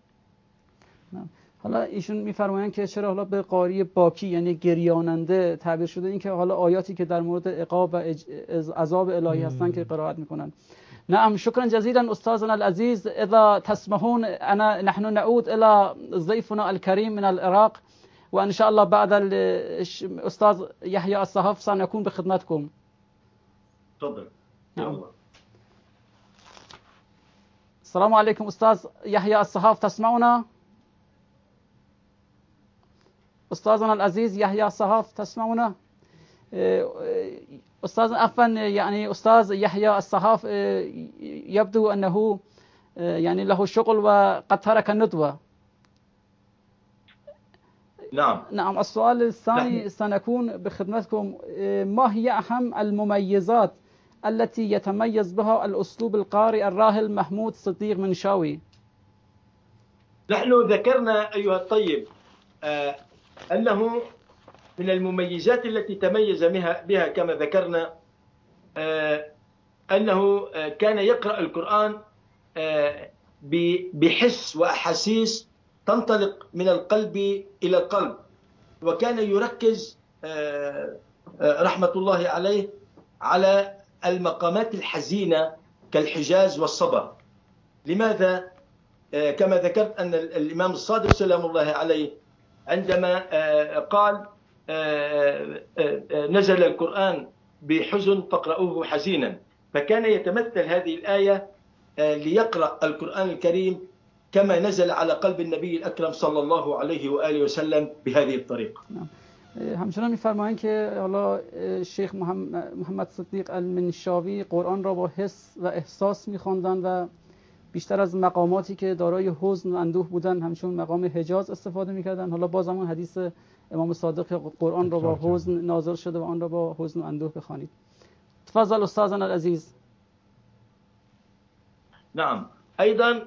حالا ایشون میفرمایند که چرا حالا به قاری باکی یعنی گریاننده تعبیر شده، این که حالا آیاتی که در مورد عقاب و عذاب الهی هستن که قرائت میکنن. نعم، شكرا جزيلا أستاذنا العزيز. إذا تسمحون نحن نعود إلى ضيفنا الكريم من العراق، وإن شاء الله بعد الأستاذ يحيى الصحاف سنكون بخدمتكم. تفضل. نعم. السلام عليكم أستاذ يحيى الصحاف، تسمعنا؟ أستاذنا العزيز يحيى الصحاف، تسمعنا؟ أستاذ عفوا، يعني أستاذ يحيى الصحاف يبدو أنه يعني له شغل وقد ترك الندوة. نعم. السؤال الثاني سنكون بخدمتكم. ما هي أهم المميزات التي يتميز بها الأسلوب القارئ الراحل محمود صديق منشاوي؟ نحن ذكرنا أيها الطيب أنه من المميزات التي تميز بها كما ذكرنا أنه كان يقرأ القرآن بحس وأحاسيس تنطلق من القلب إلى القلب، وكان يركز رحمة الله عليه على المقامات الحزينة كالحجاز والصبا. لماذا؟ كما ذكرت أن الإمام الصادق سلام الله عليه عندما قال نزل القرآن بحزن فاقرؤوه حزينا، فكان يتمثل هذه الآية ليقرأ القرآن الكريم كما نزل على قلب النبي الأكرم صلى الله عليه وآله وسلم بهذه الطريقة. همچنان می‌فرمایند که حالا شیخ محمد صدیق المنشاوی قرآن را با حس و احساس می‌خواندند و بیشتر از مقاماتی که دارای حزن و اندوه بودن همچون مقام حجاز استفاده می‌کردند. حالا باز همون حدیث امام صادق قرآن را با حزن نازل شده و آن را با حزن و اندوه بخوانید. تفضل أستاذنا العزيز. نعم. أيضا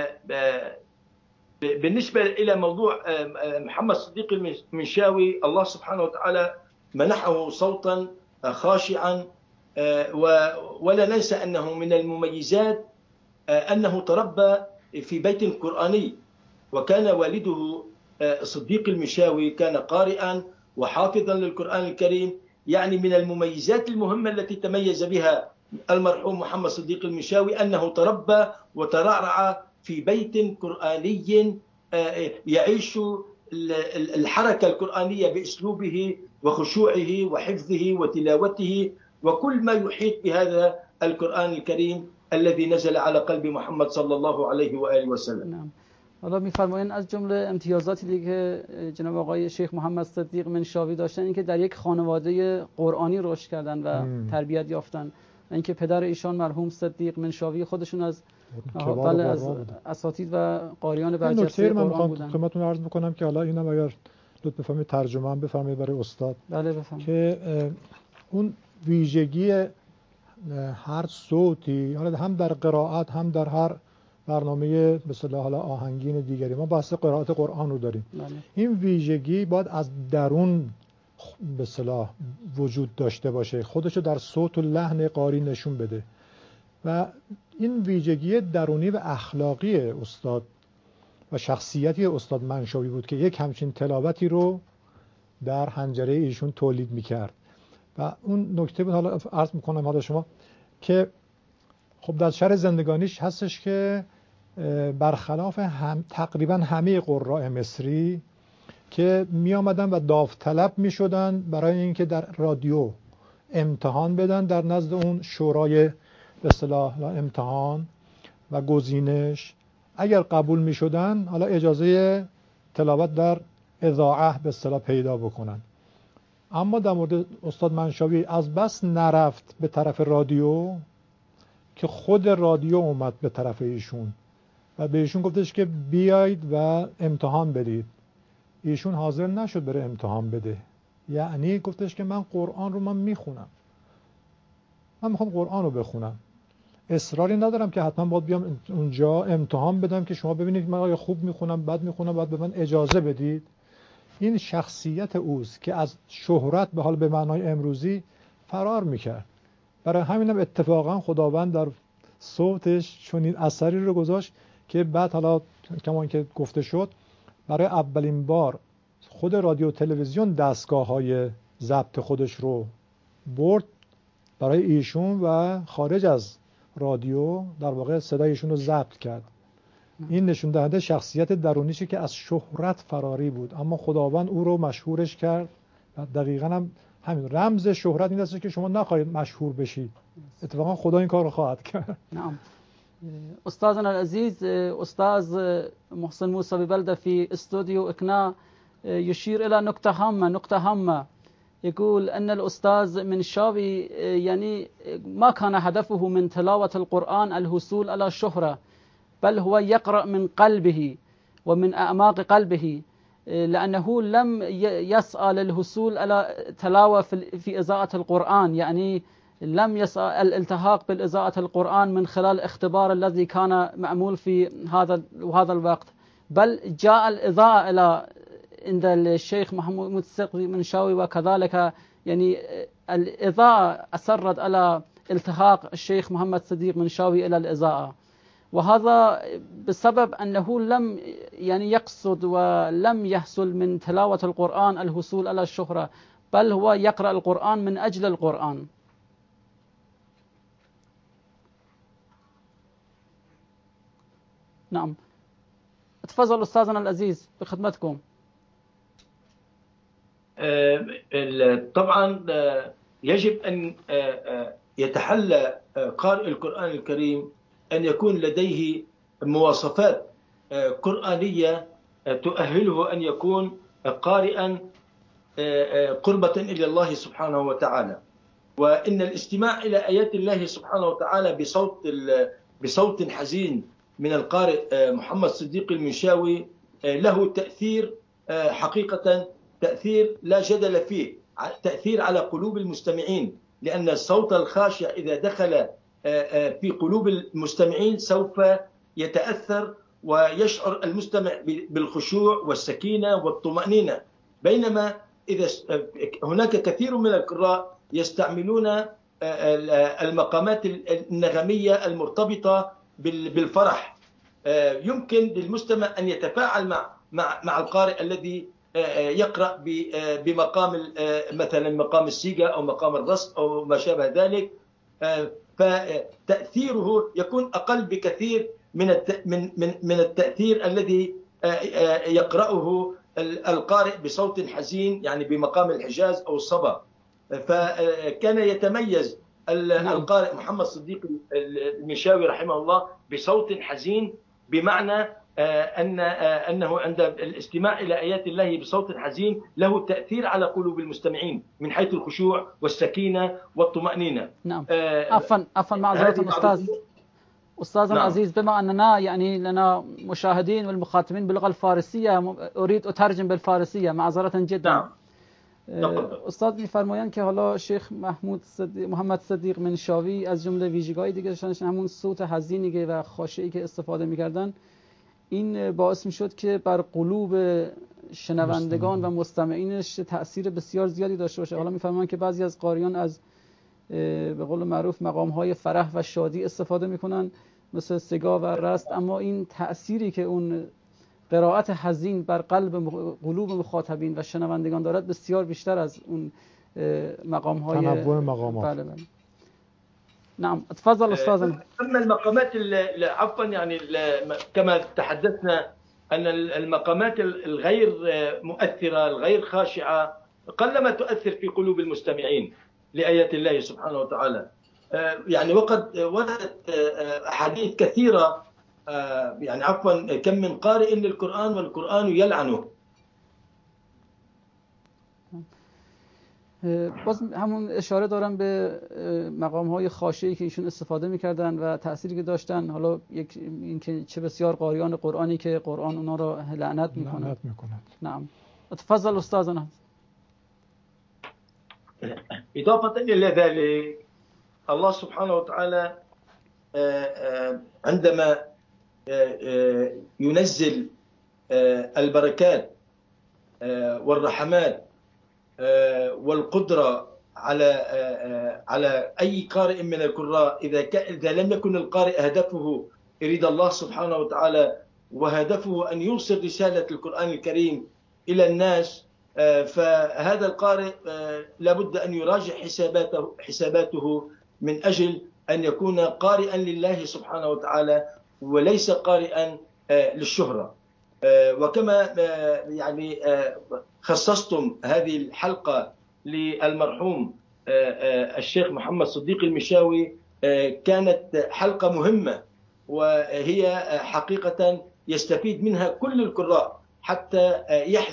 بالنسبة إلى موضوع محمد صديق المنشاوي، الله سبحانه وتعالى منحه صوتا خاشعا، ولا ننسى أنه من المميزات أنه تربى في بيت قرآني، وكان والده صديق المنشاوي كان قارئا وحافظا للقرآن الكريم. يعني من المميزات المهمة التي تميز بها المرحوم محمد صديق المنشاوي أنه تربى وترعرع في بيت قرآني يعيش الحركة القرآنية بأسلوبه وخشوعه وحفظه وتلاوته وكل ما يحيط بهذا القرآن الكريم الذي نزل على قلب محمد صلى الله عليه وآله وسلم. نعم. حالا می‌فرمایند از جمله امتیازاتی که جناب آقای شیخ محمد صدیق منشاوی داشتن اینکه در یک خانواده قرآنی رشد کردن و تربیت یافتن، اینکه پدر ایشان مرحوم صدیق منشاوی خودشون از اساتید و قاریان برجسته قرآن بودن. خدمتتون عرض بکنم که حالا اینم اگر لطف بفرمایید ترجمه هم بفرمایید برای استاد. بله بفرمایید. که اون ویژگی هر صوتی، حالا هم در قرائت هم در هر برنامه مثلا حالا آهنگین دیگری ما بحث قرائت قرآن رو داریم. این ویژگی باید از درون به اصطلاح وجود داشته باشه، خودشو در صوت و لحن قاری نشون بده. و این ویژگی درونی و اخلاقی استاد و شخصیتی استاد منشاوی بود که یک همچین تلاوتی رو در حنجره ایشون تولید میکرد. و اون نکته بود، حالا عرض میکنم حالا شما که خب در شرح زندگانیش هستش که برخلاف تقریبا همه قراء مصری که می آمدن و داوطلب می شدن برای اینکه در رادیو امتحان بدن در نزد اون شورای به اصطلاح امتحان و گزینش، اگر قبول می شدن حالا اجازه تلاوت در اذاعه به اصطلاح پیدا بکنن. اما در مورد استاد منشاوی از بس نرفت به طرف رادیو که خود رادیو اومد به طرف ایشون و به ایشون گفتش که بیاید و امتحان بدید. ایشون حاضر نشد بره امتحان بده، یعنی گفتش که من قرآن رو میخونم، من میخوام قرآن رو بخونم، اصراری ندارم که حتما باید بیام اونجا امتحان بدم که شما ببینید من آیا خوب میخونم بد میخونم باید به من اجازه بدید. این شخصیت اوست که از شهرت به حال به معنای امروزی فرار میکرد. برای همینم اتفاقا خداوند در صوتش چنین اثری رو گذاشت که بعد حالا کمان که گفته شد برای اولین بار خود رادیو تلویزیون دستگاه‌های ضبط خودش رو برد برای ایشون و خارج از رادیو در واقع صدای ایشون رو ضبط کرد. این نشون دهنده شخصیت درونیشه که از شهرت فراری بود، اما خداوند او رو مشهورش کرد و دقیقاً هم همین رمز شهرت این است که شما نخواهید مشهور بشید، اتفاقا خدا این کار رو خواهد کرد. نعم. أستاذنا العزيز أستاذ محسن موسى ببلدة في استوديو إقناع يشير إلى نقطة هامة يقول أن الأستاذ منشاوي يعني ما كان هدفه من تلاوة القرآن الحصول على شهرة، بل هو يقرأ من قلبه ومن أعماق قلبه، لأنه لم يسعى للحصول على تلاوة في إذاعة القرآن، يعني لم يسعى الالتحاق بالإذاعة القرآن من خلال الاختبار الذي كان معمول في هذا الوقت، بل جاء الإذاعة إلى عند الشيخ محمود الصديق منشاوي، وكذلك يعني الإذاعة أصرت على التحاق الشيخ محمد صديق منشاوي إلى الإذاعة، وهذا بسبب أنه لم يعني يقصد ولم يحصل من تلاوة القرآن الحصول على الشهرة، بل هو يقرأ القرآن من أجل القرآن. نعم، تفضل أستاذنا العزيز بخدمتكم. طبعا يجب أن يتحلى قارئ القرآن الكريم أن يكون لديه مواصفات قرآنية تؤهله أن يكون قارئا قربة إلى الله سبحانه وتعالى، وإن الاستماع إلى آيات الله سبحانه وتعالى بصوت حزين من القارئ محمد صديق المنشاوي له تأثير حقيقة، تأثير لا جدل فيه، تأثير على قلوب المستمعين، لأن الصوت الخاشع إذا دخل في قلوب المستمعين سوف يتأثر ويشعر المستمع بالخشوع والسكينة والطمأنينة، بينما إذا هناك كثير من القراء يستعملون المقامات النغمية المرتبطة بالفرح، يمكن للمستمع أن يتفاعل مع القارئ الذي يقرأ بمقام مثلا مقام السيجا أو مقام الرصد أو ما شابه ذلك، فتأثيره يكون أقل بكثير من التأثير الذي يقرأه القارئ بصوت حزين يعني بمقام الحجاز أو الصبا. فكان يتميز القارئ محمد صديق المنشاوي رحمه الله بصوت حزين، بمعنى أنه عند الاستماع إلى آيات الله بصوت حزين له تأثير على قلوب المستمعين من حيث الخشوع والسكينة والطمأنينة. نعم. عفوا معذرة أستاذنا العزيز، بما أننا يعني لنا مشاهدين والمخاطبين باللغة الفارسية أريد أترجم بالفارسية معذرة جدا. نعم. استاد می‌فرمایند که حالا شیخ محمد صدیق منشاوی از جمله ویژگی‌های دیگرش همون صوت حزینی و خاشعی که استفاده می‌کردن، این باعث می‌شد که بر قلوب شنوندگان و مستمعینش تأثیر بسیار زیادی داشته باشه. حالا می‌فرمایند که بعضی از قاریان از به قول معروف مقام‌های فرح و شادی استفاده میکنن مثل سگا و رست، اما این تأثیری که اون قرائت حزین بر قلوب مخاطبین و شنوندگان دارد بسیار بیشتر از اون مقام‌های تنوع مقامات. بله بله. نعم تفضل أستاذنا. أما المقامات عفوا يعني كما تحدثنا أن المقامات الغير مؤثرة الغير خاشعة قلما تؤثر في قلوب المستمعين لآيات الله سبحانه وتعالى. يعني وقد وردت أحاديث كثيرة يعني عفوا كم من قارئ للقرآن والقرآن يلعنه. باز همون اشاره دارم به مقام‌های خاشعی که ایشون استفاده می‌کردن و تأثیری که داشتن. حالا این که چه بسیار قاریان قرآنی که قرآن اونا را لعنت می‌کند. نعم تفضل أستاذنا. إضافة إلى ذلك الله سبحانه وتعالى عندما ينزل البركات والرحمات والقدرة على أي قارئ من القراء إذا لم يكن القارئ هدفه يريد الله سبحانه وتعالى وهدفه أن يوصل رسالة القرآن الكريم إلى الناس، فهذا القارئ لابد أن يراجع حساباته من أجل أن يكون قارئا لله سبحانه وتعالى وليس قارئا للشهرة. وكما يعني خصصتم هذه الحلقة للمرحوم الشيخ محمد صديق المشاوي، كانت حلقة مهمة وهي حقيقة يستفيد منها كل القراء حتى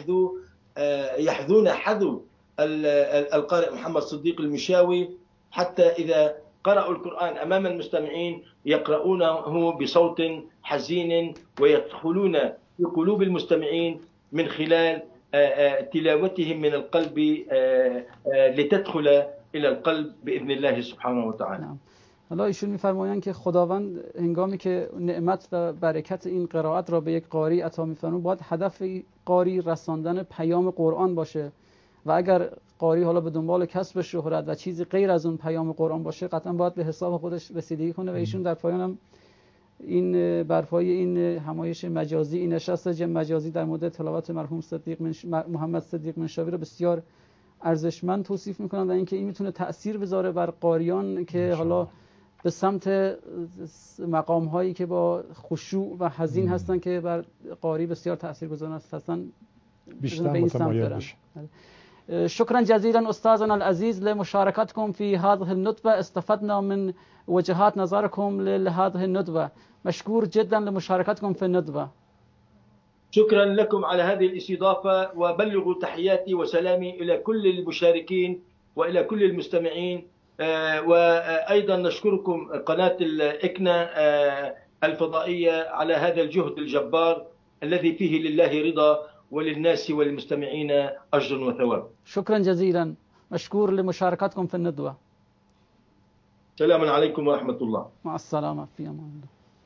يحذون حذو القارئ محمد صديق المشاوي، حتى إذا قرأوا القرآن أمام المستمعين يقرؤونه بصوت حزين ويدخلون في قلوب المستمعين من خلال تلاوتهم من القلب لتدخل إلى القلب بإذن الله سبحانه وتعالى. حالا ایشون می‌فرمایند که خداوند هنگامی که نعمت و برکت این قرائت را به یک قاری عطا می‌فرماید باید هدف قاری رساندن پیام قرآن باشه و اگر قاری حالا به دنبال کسب شهرت و چیزی غیر از اون پیام قرآن باشه قطعا باید به حساب خودش رسیدگی کنه. و ایشون در پایان هم این برپای این همایش مجازی، این نشست مجازی در مورد تلاوت مرحوم محمد صدیق منشاوی رو بسیار ارزشمند توصیف میکنن و اینکه این میتونه تأثیر بذاره بر قاریان که حالا به سمت مقام هایی که با خشوع و حزین هستن که بر قاری بسیار تاثیرگذار هستن بیشتر متمایل بشه. شكرا جزيلا أستاذنا العزيز لمشاركتكم في هذه الندوة، استفدنا من وجهات نظركم لهذه الندوة. مشكور جدا لمشاركتكم في الندوة. شكرا لكم على هذه الاستضافة، وبلغوا تحياتي وسلامي إلى كل المشاركين وإلى كل المستمعين، وأيضا نشكركم قناة الإكنا الفضائية على هذا الجهد الجبار الذي فيه لله رضا وللناس والمستمعين أجر وثواب. شكرا جزيلا، مشكور لمشاركتكم في الندوة. سلام عليكم ورحمة الله. مع السلامة، في امان الله.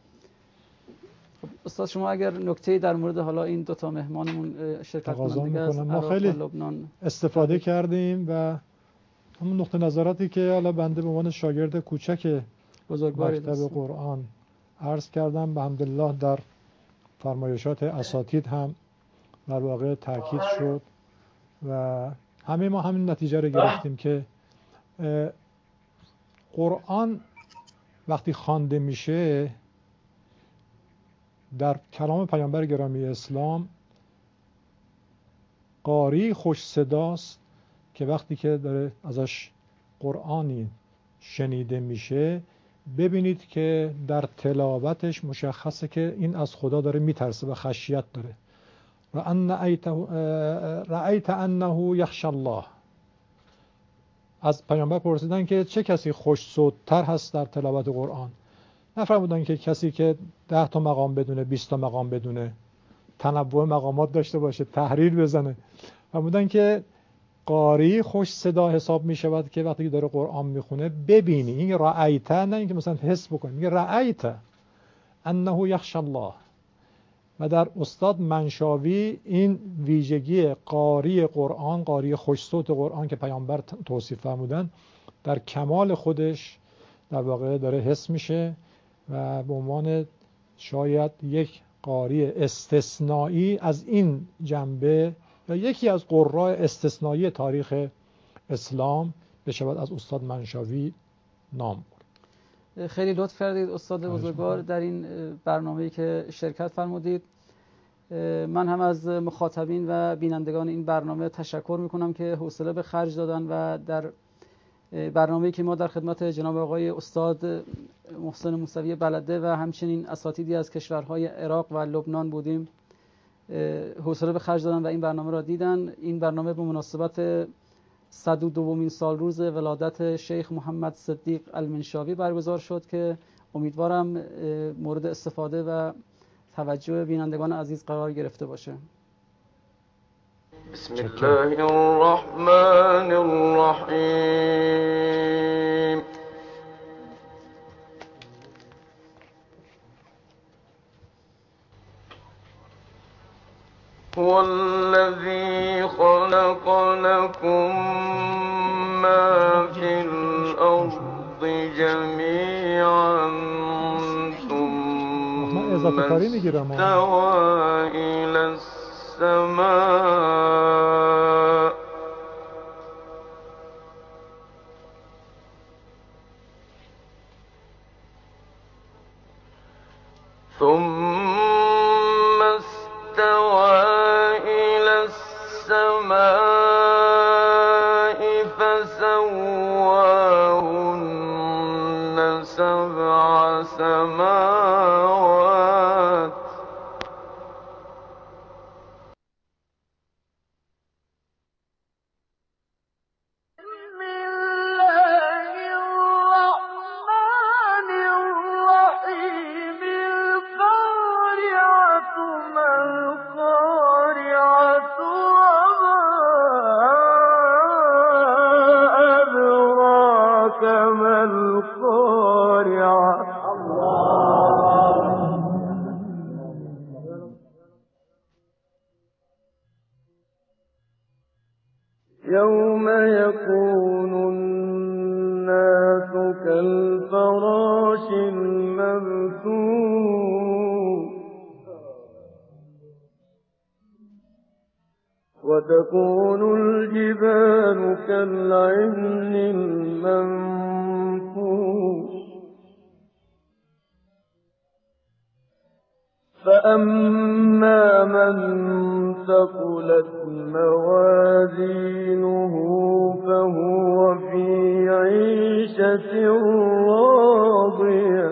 استاد شما اگر نکته‌ای در مورد حالا این دو تا مهمانمون شرکت کننده از ما خیلی استفاده کردیم و همون نقطه نظراتی که حالا بنده به عنوان شاگرد کوچک بزرگواری مکتب قرآن عرض کردم، به حمدالله در فرمایشات اساتید هم در واقع تاکید شد و همه ما همین نتیجه رو گرفتیم که قرآن وقتی خوانده میشه در کلام پیامبر گرامی اسلام قاری خوش صداست که وقتی که داره ازش قرآنی شنیده میشه ببینید که در تلاوتش مشخصه که این از خدا داره میترسه و خشیت داره. رأیت انه یخشی الله. از پیامبر پرسیدن که چه کسی خوش صوت‌تر هست در تلاوت قرآن؟ نفرمودن که کسی که 10 تا مقام بدونه، 20 تا مقام بدونه، تنوع مقامات داشته باشه، تحریر بزنه. فرمودن که قاری خوش صدا حساب می شود که وقتی داره قرآن میخونه ببینی. این رأیت، نه اینکه مثلا حس بکنی، میگه رأیت انه یخشی الله. و در استاد منشاوی این ویژگی قاری قرآن، قاری خوش صوت قرآن که پیامبر توصیف فرمودن در کمال خودش در واقع داره حس میشه و به عنوان شاید یک قاری استثنایی از این جنبه یا یکی از قراء استثنایی تاریخ اسلام بشود از استاد منشاوی نام برد. خیلی لطف کردید استاد بزرگوار در این برنامه‌ای که شرکت فرمودید. من هم از مخاطبین و بینندگان این برنامه تشکر میکنم که حوصله به خرج دادن و در برنامه‌ای که ما در خدمت جناب آقای استاد محسن موسوی بلده و همچنین اساتیدی از کشورهای عراق و لبنان بودیم حوصله به خرج دادن و این برنامه را دیدن. این برنامه به مناسبت 102مین سال روز ولادت شیخ محمد صدیق المنشاوی برگزار شد که امیدوارم مورد استفاده و توجه بینندگان عزیز قرار گرفته باشه. بسم الله الرحمن الرحیم. هو الذی خلق لكم ما فی الارض جمیعا ثم استوى إلى السماء ثم استوى إلى السماء فسواهن سبع سماوات يوم يكون الناس كالفراش المبثوث وتكون الجبال كالعهن المنفوش فأما من ثقلت موازينه فهو في عيشة راضية.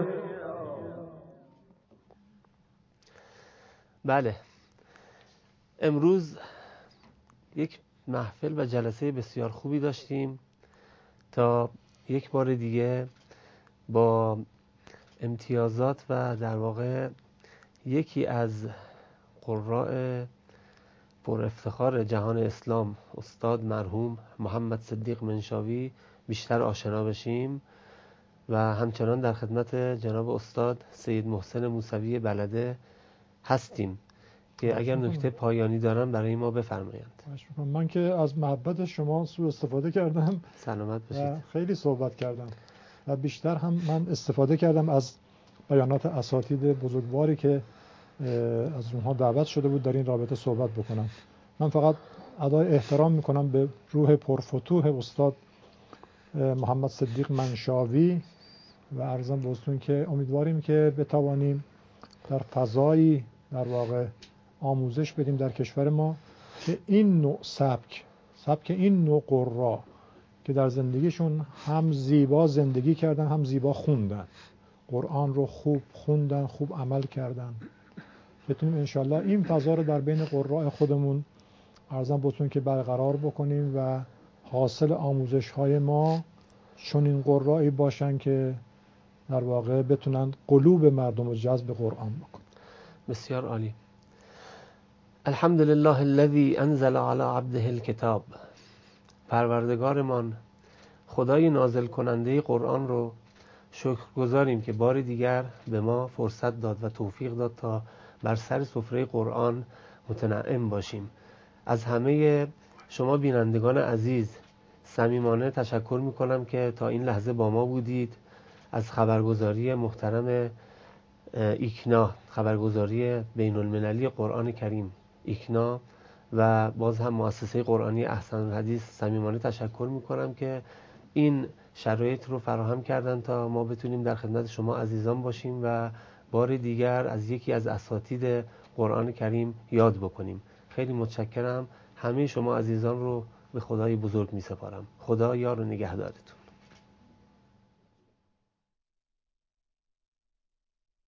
بله، امروز یک محفل و جلسه بسیار خوبی داشتیم تا یک بار دیگه با امتیازات و در واقع یکی از قراء پر افتخار جهان اسلام استاد مرحوم محمد صدیق منشاوی بیشتر آشنا بشیم و همچنان در خدمت جناب استاد سید محسن موسوی بلده هستیم که اگر نکته پایانی دارن برای ما بفرمایند. من که از محبت شما سوء استفاده کردم. سلامت باشید. خیلی صحبت کردم و بیشتر هم من استفاده کردم از بیانات اساتید بزرگواری که از اونها دعوت شده بود در این رابطه صحبت بکنم. من فقط ادای احترام میکنم به روح پرفتوح استاد محمد صدیق منشاوی و عرضم به حضورتون که امیدواریم که بتوانیم در فضایی در واقع آموزش بدیم در کشور ما که این نوع سبک این نوع قرا که در زندگیشون هم زیبا زندگی کردن هم زیبا خوندن، قرآن رو خوب خوندن، خوب عمل کردن، بتونیم انشالله این فضا رو در بین قراء خودمون عرضم بهتون که برقرار بکنیم و حاصل آموزش های ما چون این قرائی باشن که در واقع بتونن قلوب مردم رو جذب قرآن بکنن. بسیار عالی. الحمد لله الذي انزل على عبده الكتاب. پروردگارمان خدای نازل کننده قرآن رو شکرگزاریم که بار دیگر به ما فرصت داد و توفیق داد تا بر سر سفره قرآن متنعم باشیم. از همه شما بینندگان عزیز صمیمانه تشکر میکنم که تا این لحظه با ما بودید. از خبرگزاری محترم ایکنا، خبرگزاری بین المللی قرآن کریم ایکنا و باز هم مؤسسه قرآنی احسن الحدیث صمیمانه تشکر میکنم که این شرایط رو فراهم کردن تا ما بتونیم در خدمت شما عزیزان باشیم و بار دیگر از یکی از اساتید قرآن کریم یاد بکنیم. خیلی متشکرم. همه شما عزیزان رو به خدای بزرگ می سپارم. خدا یار و نگهدارتون.